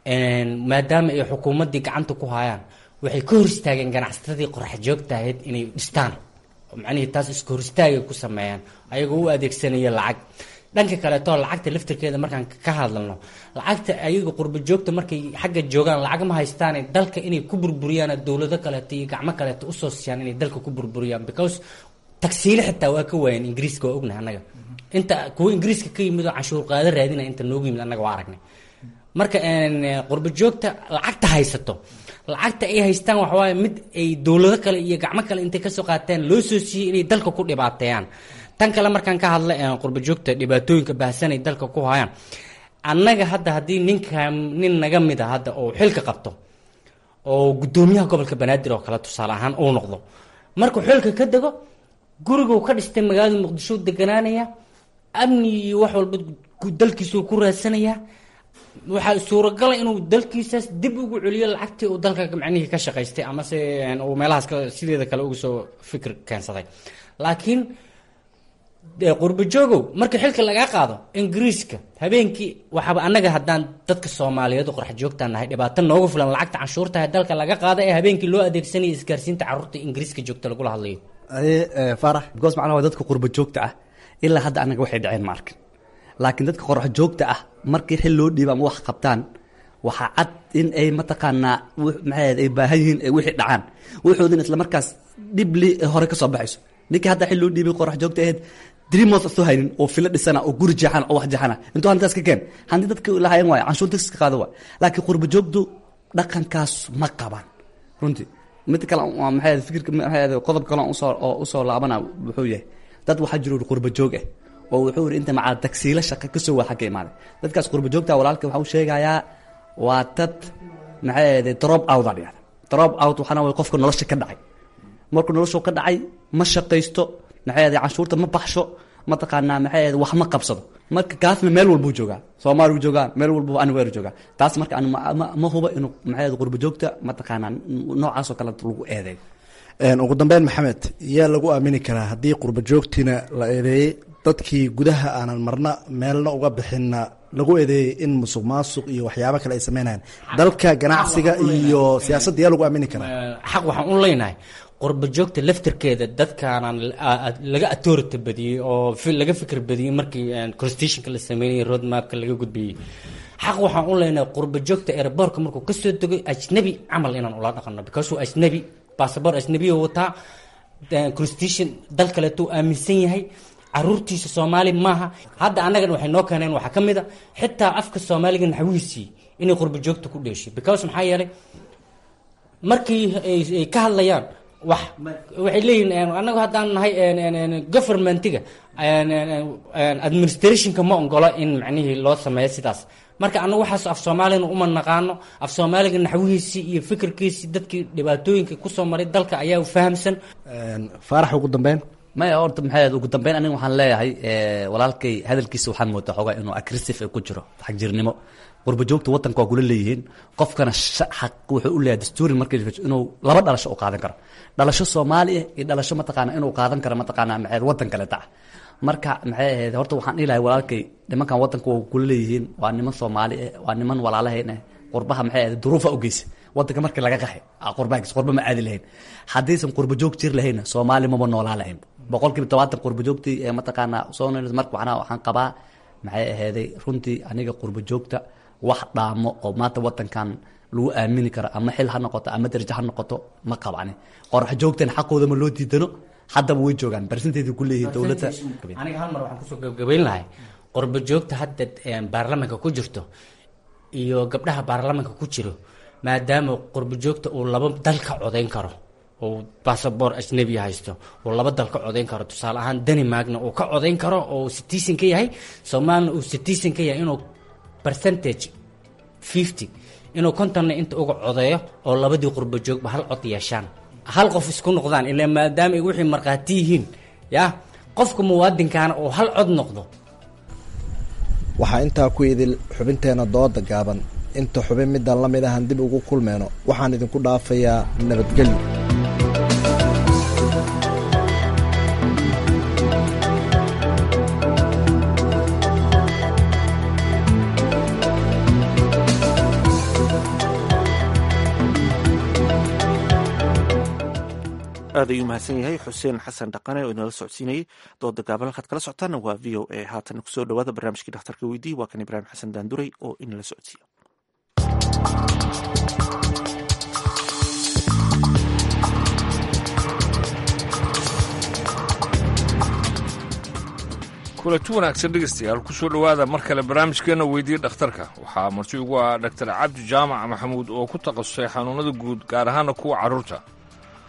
maadaama ay xukuumadii gacanta ku hayaan waxay ka hor istaageen ganacsatadii qorax joogta ahayd inay dhistaan macnihii taas iska hor istaagay ku sameeyaan ayagoo u adeegsanaya lacag dhanka kaleeto lacagta laftirkeeda markaan ka hadalno lacagta ayaga qurbo joogta markay xagga joogaan lacag ma haystaan dalka inay ku burburiyaan dowlado kaleeto iyo gacmo kaleeto u soo siiyaan inay dalka ku burburiyaan because taksiile xitaa waa ka waayeen ingiriiska waa ognahay annaga inta kuwa ingiriiska ka yimid oo canshuur qaado raadina inta noogu yimid annaga waa aragnay marka qurbo joogta lacagta haysato lacagta ay haystaan waxa waaye mid ay dowlado kale iyo gacmo kale intay kasoo qaateen loo soo siiyey inay dalka ku dhibaateeyaan tan kale markaan ka hadla qurba joogta dhibaatooyinka baahsanay dalka ku hayaan annaga hadda haddii ninka nin naga mid a hadda oo xilka qabto oo guddoomiyaha gobolka banaadir oo kale tusaale ahaan uu noqdo markuu xilka ka dego guriguu ka dhistay magaalada muqdisho deganaanaya amni iyo wax walba dalkiisuu ku raadsanayaa waxaa suuragala inuu dalkiisaas dib ugu celiyo lacagtii uu dalka macnihii ka shaqaystay amase uu meelahaas sideeda kale uga soo fikir keensaday laakiin qurba joogow marka xilka lagaa qaado ingiriiska habeenkii waxaaba annaga haddaan dadka soomaaliyeed qorax joogtaan nahay dhibaato noogu filan lacagta canshuurta ee dalka laga qaada ee habeenkii loo adeegsanaya isgaarsiinta carruurta ingiriiska joogta lagula hadlayo farax because macnaha waa dadka qurba joogta ah ilaa hadda annaga waxay dhaceen ma arkin laakiin dadka qorax joogta ah markii xil loo dhiiba ama wax qabtaan waxaa cad in ay mataqaanaa maxay ay baahan yihiin ay wixii dhacaan wuxuudin isla markaas dhibli hore ka soo baxayso ninkii hadda xil loo dhiibay qorax joogta ahayd dreamos soo haynin oo filo dhisana oo guri jeexan oo wax jeexana intuu hantaas ka keen hantii dadka lahayn waay canshuur tax ka qaado waay laakiin qurba joogtu dhaqankaas ma qabaan runtii mid kale waa maxay fikirka maxay qodob kale oo soo oo soo laabana wuxuu yahay dad waxa jiro qurba joog ah oo wuxuu yiri inta maca tagsiila shaqo ka soo waxa ka imaaday dadkaas qurba joogta walaalka waxa uu sheegayaa waa dad maxay drop out ah drop out waxana way qofka nolosha ka dhacay markuu nolosha ka dhacay ma shaqaysto maxay canshuurta ma baxsho ma taqaanaa maxay wax ma qabsado marka kaasna meel walba uu joogaa Soomaali uu joogaa meel walba aan weer joogaa taas marka aan ma hubo inuu maxay qurba joogta ma taqaanaa noocaas oo kale lagu eedeeyo een ugu dambeyn maxamed yaa lagu aamini karaa haddii qurba joogtina la eedeeyay dadkii gudaha aanan marna meelna uga bixinna lagu eedeeyay in musuq maasuq iyo waxyaabo kale ay sameynayaan dalka ganacsiga iyo siyaasadda yaa lagu aamini karaa xaq waxaan u leenahay qurba joogta laftirkeeda dadkaanaan laga authority badiyey oo laga fikir badiyey markii constitutionka la sameynayay road mapka laga gudbiyey xaq waxaan u leenahay qurba joogta airportka markuu ka soo degay ajnabi camal inaan ula dhaqanno because uu ajnabi passport ajnabi oo wataa constitution dal kale tuu aaminsan yahay caruurtiisa Soomaali maaha hadda annaga waxay noo keeneen waxa kamid ah xitaa afka Soomaaliga naxwiisi inay qurba joogta ku dheeshay because maxaa yeelay markii ay ka hadlayaan wax waxay leeyihiin annagu haddaan nahay governmentiga administrationka ma ongola in macnihii loo sameeyo sidaas marka annagu waxaas af Soomaalina uma naqaano af Soomaaliga naxwiisi iyo fikirkiisi dadkii dhibaatooyinka ku soo maray dalka ayaa u fahamsan faarax ugu dambeyn ma horta maxay ugu dambeyn aniga waxaan leeyahay walaalkay hadalkiisa waxaan moodaa xogaa inuu aggressive ku jiro xaq jirnimo qurba joogta wadanka waa kula leeyihiin qofkana xaq wuxuu u leeyahay dastuuri markii inuu laba dhalasho u qaadan karo dhalasho Soomaali ah iyo dhalasho ma taqaana inuu qaadan karo ma taqaana maxay wadan kale taa marka maxay ahayd horta waxaan ilaahay walaalkay nimankan wadanka waa kula leeyihiin waa niman Soomaali ah waa niman walaalahayna qurbaha maxay ahayd duruufa u geysay wadanka markii laga qaxay qurbaagis qurba ma aadi lahayn hadaysan qurba joog jir lahayn Soomaali ma noolaa lahayn boqolkiiba toban qurba joogtii ee ma taqaana Soomaaliyeed marka waxaan waxaan qabaa maxay ahayd runtii aniga qurba joogta wax dhaamo oo maanta wadankan lagu aamini karo ama xil ha noqoto ama darajo ha noqoto ma qabane qorax joogtan xaqooda ma loo diidano haddaba way joogaan barsinteedii ku leeyihiin dowladda aniga hal mar waxaan kusoo gabagabayn lahay qurba joogta hadda baarlamaanka ku jirto iyo gabdhaha baarlamaanka ku jiro maadaama qurba joogta uu laba dal ka codeyn karo oo passport ajnabi haysto oo laba dal ka codeyn karo tusaale ahaan Denmarkna uu ka codeyn karo oo citizen ka yahay Soomaaliya uu citizen ka yahay inuu percentage fifty inuu kontonna inta uga codeeyo oo labadii qurba joogba hal cod yeeshaan hal qof isku noqdaan ilaa maadaama ay wixii marqaati yihiin ya qofka muwaadinkaana oo hal cod noqdo waxaa intaa ku idil xubinteena dooda gaaban inta xubin midaan la mid ahan dib ugu kulmeyno waxaan idinku dhaafayaa nabadgelyo aad ayuu mahadsan yahay xuseen xasan dhaqane oo inala socodsiinayay dooda gaaban halkaad kala socotaana waa v o a haatan kusoo dhawaada barnaamijkii dhakhtarka weydii waa kan ibraahim xasan daanduray oo inala socodsiiya kulanti wanaagsan dhegeystayaal kusoo dhowaada mar kale barnaamijkeena weydiiya dhakhtarka waxaa marti ugu ah dhaktar cabdi jaamac maxamuud oo ku takhasusay xanuunada guud gaar ahaana kuwa carruurta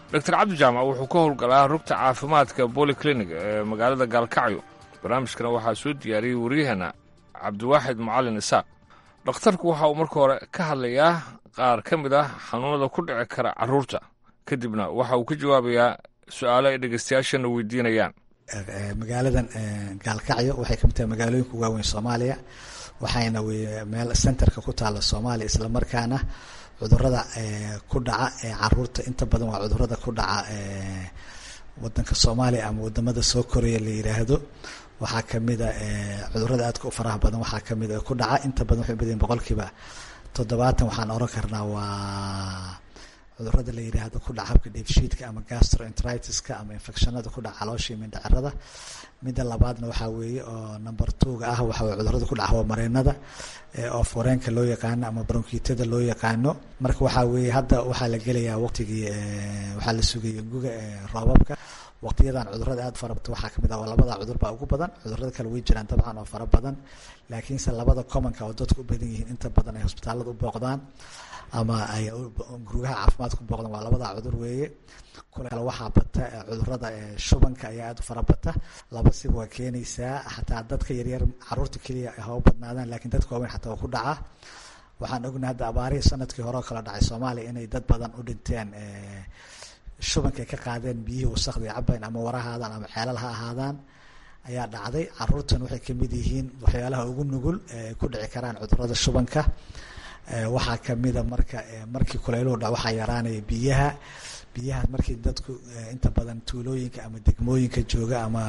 doctor cabdi jaamac wuxuu ka howlgalaa rugta caafimaadka bolyclinig ee magaalada gaalkacyo barnaamijkana waxaa soo diyaariyey waryaheena cabdiwaaxid macalin isaaq dhakhtarku waxa uu marka hore ka hadlayaa qaar ka mid ah xanuunada ku dhici kara carruurta kadibna waxa uu ka jawaabayaa su-aalo ay dhegaystayaashana weydiinayaan. magaaladan gaalkacyo waxay ka mid tahay magaalooyinka ugu waaweyn soomaaliya waxayna meel centerka ku taalla soomaaliya islamarkaana cudurada ku dhaca ee caruurta inta badan waa cudurada ku dhaca wadanka soomaaliya ama wadamada soo koraya la yiraahdo waxaa kamid a cudurada aadka u faraha badan waxaa kamid a ku dhaca inta badan waxay badeen boqolkiiba toddobaatan waxaan oran karnaa waa cudurada la yiraahdo ku dhaca habka dheefshiidka ama gastroenteritiska ama infectionada ku dhaca caloosha iyo mindhicirada midda labaadna waxaa weeye oo number two-ga ah waxa weye cudurada ku dhaca hawamareenada oo foreenka loo yaqaano ama bronkiitada loo yaqaano marka waxaa weeye hadda waxaa la gelayaa waqtigii waxaa la sugayay guga roobabka waqtiyadan cudurada aad fara badan waxaa kamid ah labada cudur baa ugu badan cudurada kale way jiraan dabcan oo fara badan laakiinse labada commonka oo dadku u badan yihiin inta badan ay hospitaalada u booqdaan ama ay gurugaha caafimaad ku booqdaan waa labada cudur weeye kule kale waxaa bata cudurada shubanka ayaa aad u fara bata laba siba waa keenaysaa xataa dadka yaryar caruurta keliya ha u badnaadaan laakiin dadka waaweyn xataa waa ku dhacaa waxaan ognahay hadda abaarihii sanadkii hore oo kala dhacay soomaaliya inay dad badan u dhinteen shubanka ay ka qaadeen biyihii wasaqda cabayn ama warahaadaan ama ceelal ha ahaadaan ayaa dhacday caruurtan waxay kamid yihiin waxyaalaha ugu nugul ee ku dhici karaan cudurada shubanka waxaa kamida marka markii kulayluhu dhac waxaa yaraanaya biyaha biyaha markii dadku inta badan tuulooyinka ama degmooyinka jooga ama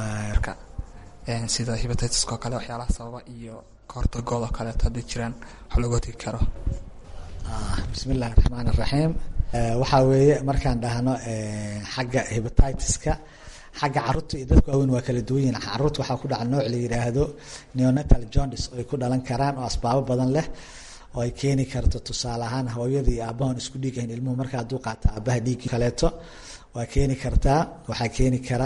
sida hepatitis-ka oo kale waxyaalaha sababa iyo kahortagooda oo kaleeto haddii jiraan wax looga hortegi karo. bismi illahi raxmaan iraxiim waxaa weeye markaan dhahno xagga hepatitis-ka xagga caruurta iyo dadka waaweyn waa kala duwan yihiin caruurta waxaa ku dhaca nooc la yiraahdo neonatal jaundice oo ay ku dhalan karaan oo asbaabo badan leh oo ay keeni karto tusaale ahaan hooyada iyo aabahan isku dhiigayn ilmuhu marka hadduu qaato aabaha dhiigii kaleeto waa keeni kartaa waxaa keeni kara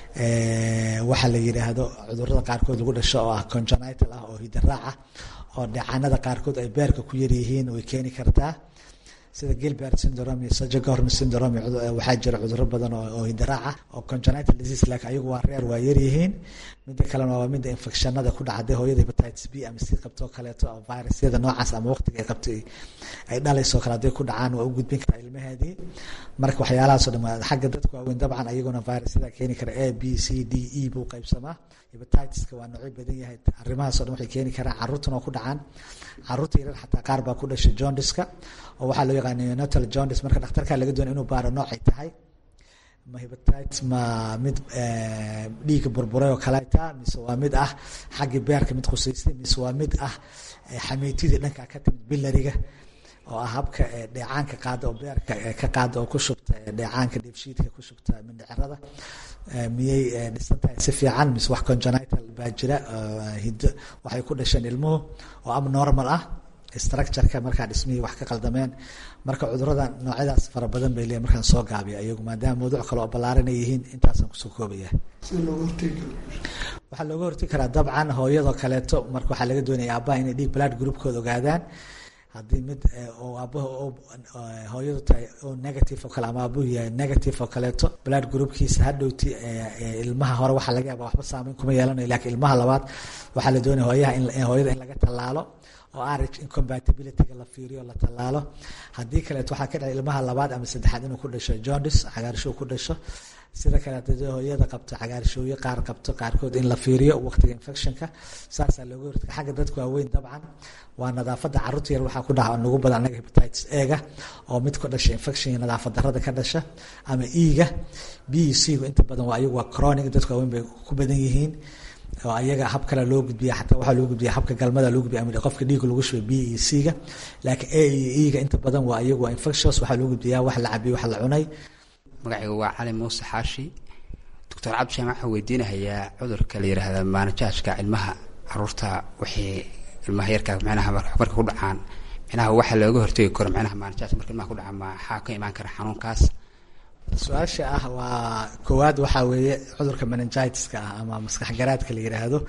waxaa la yiraahdo cudurada qaarkood lagu dhasho oo ah congenital ah oo hidaraac ah oo dheecaanada qaarkood ay beerka ku yar yihiin way keeni kartaa sida Gilbert syndrome iyo Sjogren syndrome waxaa jira cudurro badan oo hidaraac ah oo congenital disease laakiin ayagu waa reer waa yar yihiin midda kalena waa midda infectionada ku dhacday hooyada hepatitis B ama C qabto kaleeto oo virusyada noocaas ama waqtiga ay qabtay ay dhalayso kala haday ku dhacaan waa u gudbin kartaa ilmaheedii marka waxyaalahaas oo dhan xagga dadku waaweyn dabcan ayaguna virusyada keeni kara A B C D E buu qaybsamaa hepatitis-ka waa noocyo badan yahay arrimahaas oo dhan waxay keeni karaan caruurtuna oo ku dhacaan caruurta yaryar xataa qaar baa ku dhashay jaundice-ka oo waxaa loo yaqaan neonatal jaundice marka dhakhtarka laga doonayo inuu baaro noocay tahay ma hepatitis ma mid dhiiga burburay oo kaleeta mise waa mid ah xagga beerka mid khuseysay mise waa mid ah xameytidii dhanka ka timid bilariga oo ah habka dheecaanka qaada oo beerka ka qaada oo ku shubta dheecaanka dheefshiidka ku shubta mindhicirada miyay dhisan tahay si fiican mise wax congenital baa jira hiddo waxay ku dhasheen ilmuhu oo abnormal ah structureka markaa dhismihii wax ka qaldameen marka cudurada noocyadaas fara badan bay leeyihin markaan soo gaabiya iyagu maadaama mawduuc kale oo ballaaran ay yihiin intaasaan kusoo koobaya waxaa looga hortegi karaa dabcan hooyadoo kaleeto marka waxaa laga doonaya aabaha inay dhiig blood groupkooda ogaadaan haddii mid oo aabaha hooyadu tahay oo negative oo kale ama aabuhu yahay negative oo kaleeto blood groupkiisa hadhowti ilmaha hore waxaa laga yaaba waxba saameyn kuma yeelanayo laakiin ilmaha labaad waxaa la doonaya hooyaha in hooyada in laga tallaalo oo rh incompatibility-ga la fiiriyo la tallaalo haddii kaleeto waxaa ka dhacay ilmaha labaad ama saddexaad inuu ku dhasho jaundice cagaarshow ku dhasho sida kale hadii hooyada qabto cagaarshooyo qaar qabto qaarkood in la fiiriyo waqtiga infectionka saasaa looga hortaga xagga dadku waaweyn dabcan waa nadaafadda carruurta yar waxaa ku dhaca nagu badan anaga hepatitis A-ga oo mid ku dhasha infection iyo nadaafad darrada ka dhasha ama E-ga B C-gu inta badan waa ayagu waa chronic dadku waaweyn bay ku badan yihiin oo ayaga hab kale loo gudbiya xataa waxaa loo gudbiya habka galmada loo gudbiya ama qofka dhiigga lagu shubay B iyo C-ga laakiin A iyo E-ga inta badan waa ayagu waa infectious waxaa loo gudbiyaa wax la cabiyo wax la cunay magacaygu waa cali muuse xaashi doctor cabdishaam waxaa weydiinahayaa cudurka la yidhaahda maanajaajka ilmaha caruurta wixii ilmaha yarkaa micnaha marka ku dhacaan micnaha waxa looga hortegi karo micnaha maanajaajka marka ilmaha ku dhacaan maxaa ka imaan kara xanuunkaas su-aasha ah waa koowaad waxaa weeye cudurka meningitis-ka ah ama maskax garaadka la yidhaahdo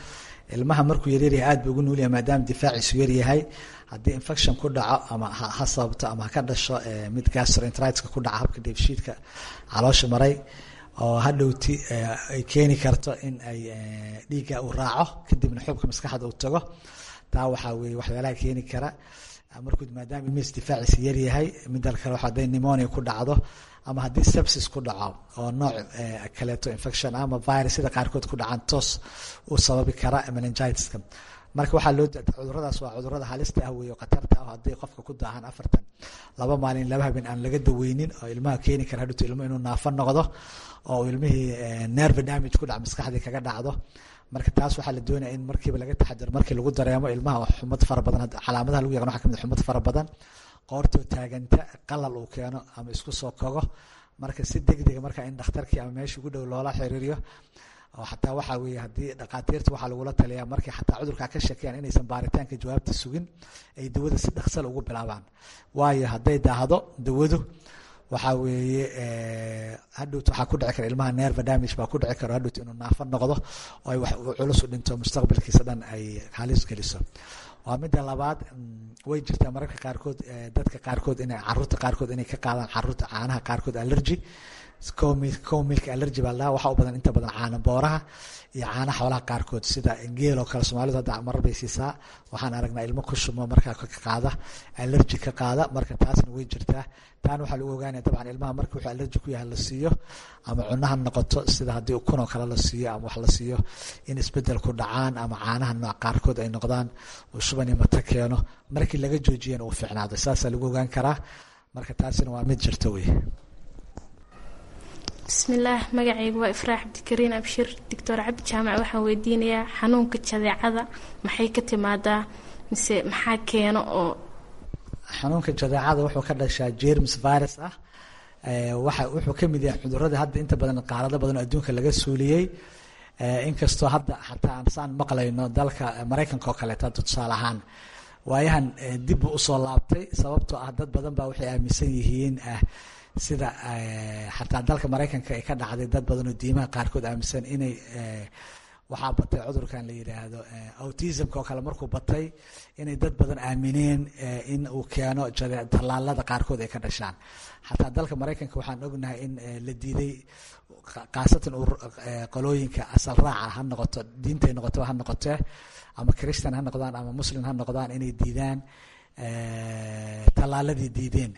ilmaha markuu yaryaryahay aad buu ugu nuulyahay maadaama difaaciisu yaryahay haddii infection ku dhaco ama ha sababto ama ha ka dhasho mid gastroenteritis-ka ku dhaca habka dheefshiidka caloosha maray oo hadhowti ay keeni karto in ay dhiigga uu raaco kadibna xubka maskaxda uu tago taa waxaa weeye waxyaalaha keeni kara markuu maadaama ilmihiis difaaciisa yaryahay midal kale waxa hadday pneumonia ku dhacdo ama haddii sepsis ku dhaco oo nooc kaleeto infection ama virus sida qaarkood ku dhacaan toos uu sababi kara meningitis-ka marka waxaa loo cuduradaas waa cudurada halista ah weeye khatarta ah hadday qofka ku daahan afartan laba maalin laba habeen aan laga daweynin oo ilmaha keeni kara hadhowto ilmo inuu naafo noqdo oo ilmihii nerve damage ku dhac maskaxdii kaga dhacdo marka taas waxaa la doonaya in markiiba laga taxadiro markii lagu dareemo ilmaha xumad fara badan calaamadaha lagu yaqaan waxaa kamid xumad fara badan qoortoo taaganta qalal uu keeno ama isku soo kogo marka si degdega marka in dhakhtarkii ama meesha ugu dhow loola xiriiriyo oo xataa waxaa weeye haddii dhakhaatiirta waxaa lagula taliyaa markii xataa cudurkaa ka shakiyaan inaysan baaritaanka jawaabta sugin ay dawada si dhaksal ugu bilaabaan waayo hadday daahdo dawadu waxaa weeye hadhowt waxaa ku dhici kara ilmaha nerve damage baa ku dhici karo hadhowt inuu naafo noqdo oo ay wax culus u dhinto mustaqbalkiisa dhan ay halis geliso waa midda labaad way jirtaa mararka qaarkood dadka qaarkood inay caruurta qaarkood inay ka qaadaan caruurta caanaha qaarkood allergy cow milk allergy baa lahaa waxaa u badan inta badan caana booraha iyo caana xoolaha qaarkood sida geel oo kale soomaalidu hadda marar bay siisaa waxaan aragnaa ilmo ku shumo markaa ka qaada allergy ka qaada marka taasna way jirtaa taana waxaa lagu ogaanaya dabcan ilmaha marka wuxuu allergy ku yahay la siiyo ama cunaha noqoto sida haddii ukun oo kale la siiyo ama wax la siiyo in isbedel ku dhacaan ama caanaha nooc qaarkood ay noqdaan uu shuban iyo mata keeno markii laga joojiyana uu fiicnaado saasaa lagu ogaan karaa marka taasina waa mid jirta wey bismillaah magacaygu waa ifraax cabdikariin abshir doctor cabdi jaamac waxaan weydiinayaa xanuunka jadeecada maxay ka timaadaa mise maxaa keeno oo xanuunka jadeecada wuxuu ka dhashaa germs virus ah waxa wuxuu ka mid yahay cudurada hadda inta badan qaarado badan oo adduunka laga suuliyey inkastoo hadda xataa aan saan maqlayno dalka maraykanka oo kaleeto hadda tusaale ahaan waayahan dib buu usoo laabtay sababtoo ah dad badan baa waxay aaminsan yihiin sida xataa dalka maraykanka ay ka dhacday dad badan oo diimaha qaarkood aaminsan inay waxaa batay cudurkan la yidhaahdo autismka oo kale markuu batay inay dad badan aamineen in uu keeno tallaalada qaarkood ay ka dhashaan xataa dalka maraykanka waxaan ognahay in la diiday khaasatan qolooyinka asal raaca ha noqoto diintay noqoto ha noqotee ama christian ha noqdaan ama muslim ha noqdaan inay diidaan tallaaladii diideen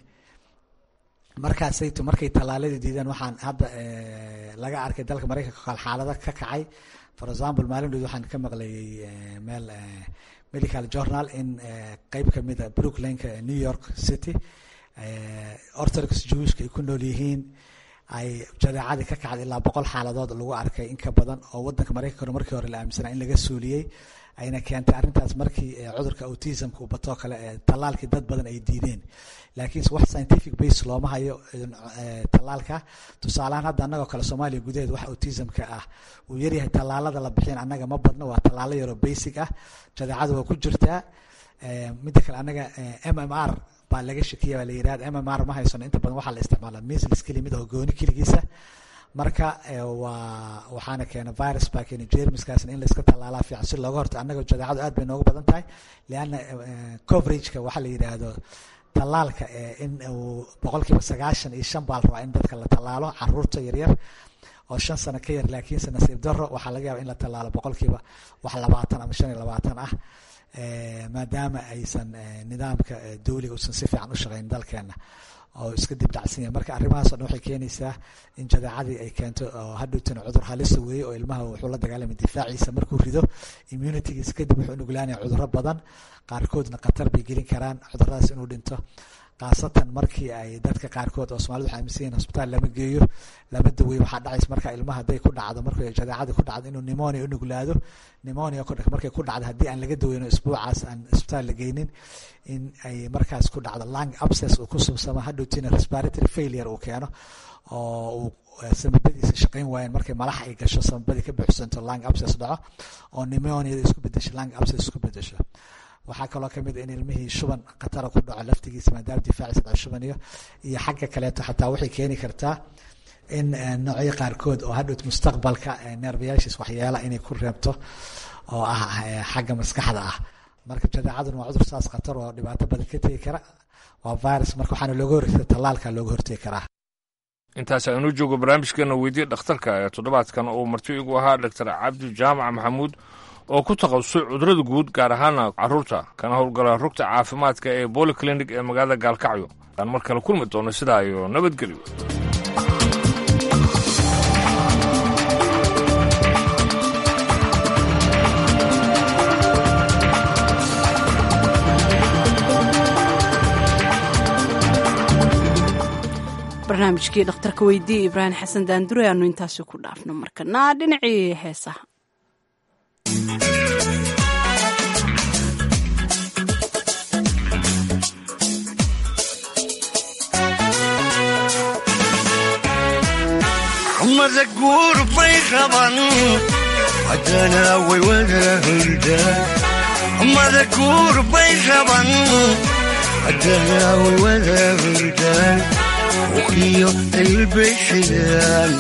markaasayto markay tallaaladii diideen waxaan hadda laga arkay dalka maraykanka kale xaalado ka kacay for example maalin dhood waxaan ka maqlayay meel medical journal in qeyb kamida brooklynka new york city orthodox jewishka ay ku nool yihiin ay jadeecadii ka kacday ilaa boqol xaaladood lagu arkay in ka badan oo wadanka maraykanka markii hore la aaminsanaa in laga suuliyey ayna keentay arrintaas markii cudurka autismka uu batoo kale tallaalkii dad badan ay diideen laakiinse wax scientific base looma hayo tallaalka tusaalehaan hadda annagoo kale soomaaliya gudaheed wax autismka ah uu yaryahay tallaalada la bixin annaga ma badno waa tallaalo yaroo basic ah jadeecada waa ku jirtaa midda kale annaga m m r baa laga shakiya baa la yidhahda m m r ma haysano inta badan waxaa la isticmaalaa measles keli mid oo gooni keligiisa marka waa waxaana keena virus baa keena jermiskaasna in la iska tallaalaa fiican si looga horta annaga jadeecadu aad bay noogu badan tahay lianna coverageka waxaa la yidhaahdo tallaalka in uu boqolkiiba sagaashan iyo shan baa la rabaa in dadka la tallaalo caruurta yaryar oo shan sano ka yar laakiinse nasiib daro waxaa laga yaaba in la tallaalo boqolkiiba wax labaatan ama shan iyo labaatan ah maadaama aysan nidaamka dawliga uusan si fiican u shaqayn dalkeena oo iska dib dhacsan yahay marka arrimahaas o dhan waxay keenaysaa in jadeecadii ay keento oo hadhowtana cudur halisa weeye oo ilmaha wuxuu la dagaalamay difaaciisa markuu rido immunitygiisa kadib wuxuu nuglaanaya cudurro badan qaarkoodna khatar bay gelin karaan cuduradaas inuu dhinto khaasatan markii ay dadka qaarkood oo soomaalida waxay aaminsan yihin hosbitaal lama geeyo lama daweeyo waxaa dhacaysa marka ilmaha hadday ku dhacdo markay jadeecadii ku dhacdo inuu pneumonia u nuglaado pneumonia markay ku dhacdo haddii aan laga daweyno isbuucaas aan isbitaal la geynin in ay markaas ku dhacdo lung abscess uu ku subsamo hadhowtiina respiratory failure uu keeno oo uu samabadiisa shaqayn waayeen markay malax ay gasho samabadii ka buuxsanto lung abscess dhaco oo pneumoniada isku bedesho lung abscess isku bedesho waxaa kaloo kamid in ilmihii shuban khatara ku dhaco laftigiisa maadaama difaaciisa dhaco shuban iyo iyo xagga kaleeto xataa waxay keeni kartaa in noocyo qaarkood oo hadhowt mustaqbalka neerbayaashiis waxyeela inay ku reebto oo ah xagga maskaxda ah. marka jadeecaduna waa cudur saas khatar oo dhibaato badan ka tegi kara, waa virus, marka waxaana looga hortegi tallaalka looga hortegi karaa. intaas aynu joogo barnaamijkeena weydiye dhakhtarka ee toddobaadkan uu marti igu ahaa doctor cabdi jaamac maxamuud oo ku takhasusay cudurada guud gaar ahaana carruurta kana howlgala rugta caafimaadka ee polyclinic ee magaalada gaalkacyo. aan mar kale kulmi doono sidaa iyo nabadgelyo. barnaamijkii dhakhtarka weydiye ibraahim xasan daandure aanu intaasi ku dhaafno markana dhinacii heesaha. mada guur bay raban haddana way wada hurdaan, mada guur bay raban haddana way wada hurdaan, uqiyo ilbishidaan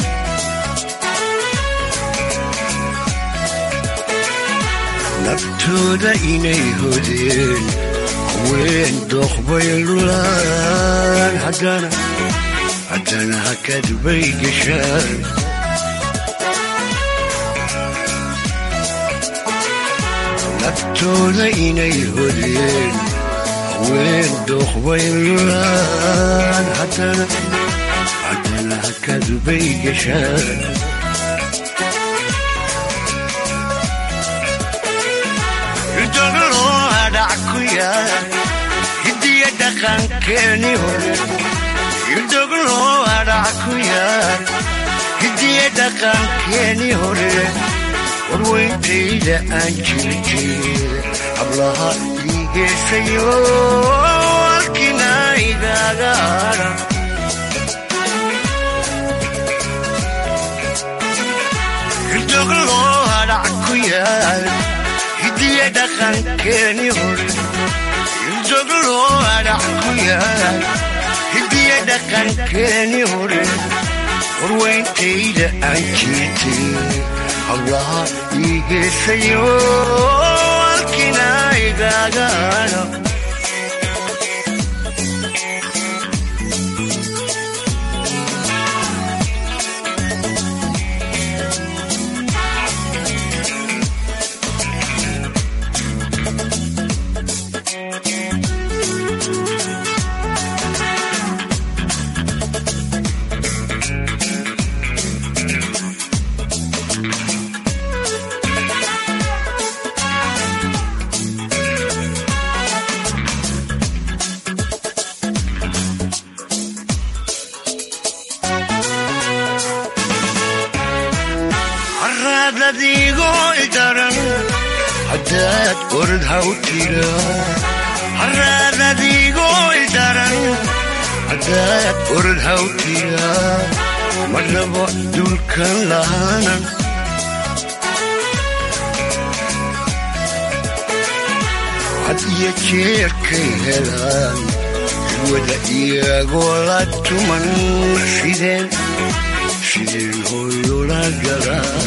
naftooda inay hodeen haween doqbay lulaan, haddana haddana hakad bay gashaan naftooda inay hodeen haween doqbay lulaan, haddana haddana hakad bay gashaan idoglo hadhac ku yaal hidiya dhaqankeeni hore, idoglo hadhac ku yaal hidiya dhaqankeeni hore, warweyntayda aan jirjeeda hablaha ii geesayo halkina igaaga hadha idoglo hadhac ku yaal hidiya dhaqankeeni hore, idoglo hadhac ku yaal hidiya dhaqankeeni hore, warweyntayda aan jirtay hablaha ii geesayo halkina igaaga hadha hadaad orod haw tira haraadadiigoo ildaran hadaad orod haw tira marnabo dulkan lahaanan had iyo jeerkay helaan wada iyagoo la tuman sideen sideen hooyola galaa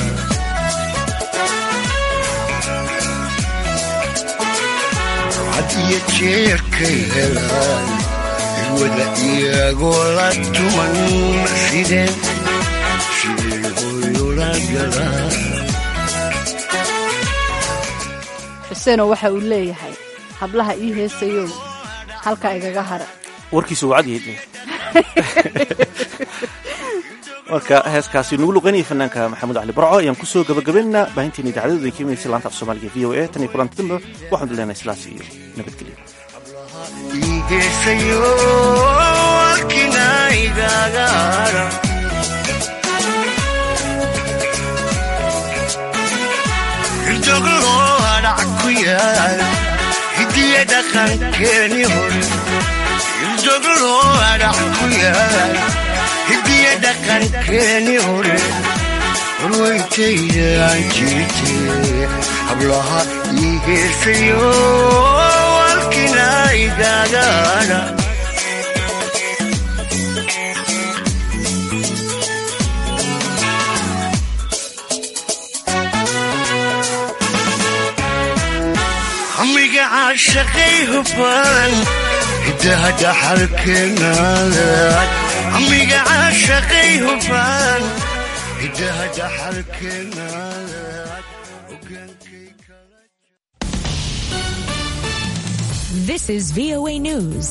had iyo jeerkay helaan wada iyagoo la tuman sideen sideen hooyola galaa. xuseenoo waxa uu leeyahay hablaha ii heesayo halkaa igaga hara. warkiisu wacad yahay marka heeskaasi nugu luqaynaya fanaanka maxamuud cali barco ayaan ku soo gabagabaynaa baahinteena idaacadooda ka imanaysa laanta af soomaaliga v o a tan iyo kulanti dambe waxaan leenahay sidaas iyo nabadgelyo. hidiya dhaqankeeni hore idoglo hadhac ku yaal hidiya dhaqankeeni hore warweyntayda aan jirtay hablaha ii geesayo halkina igaaga hadha caashaqay hufan hidaha dhaxalkeenaad amiga caashaqay hufan hidaha dhaxalkeenaad. This is V O A News.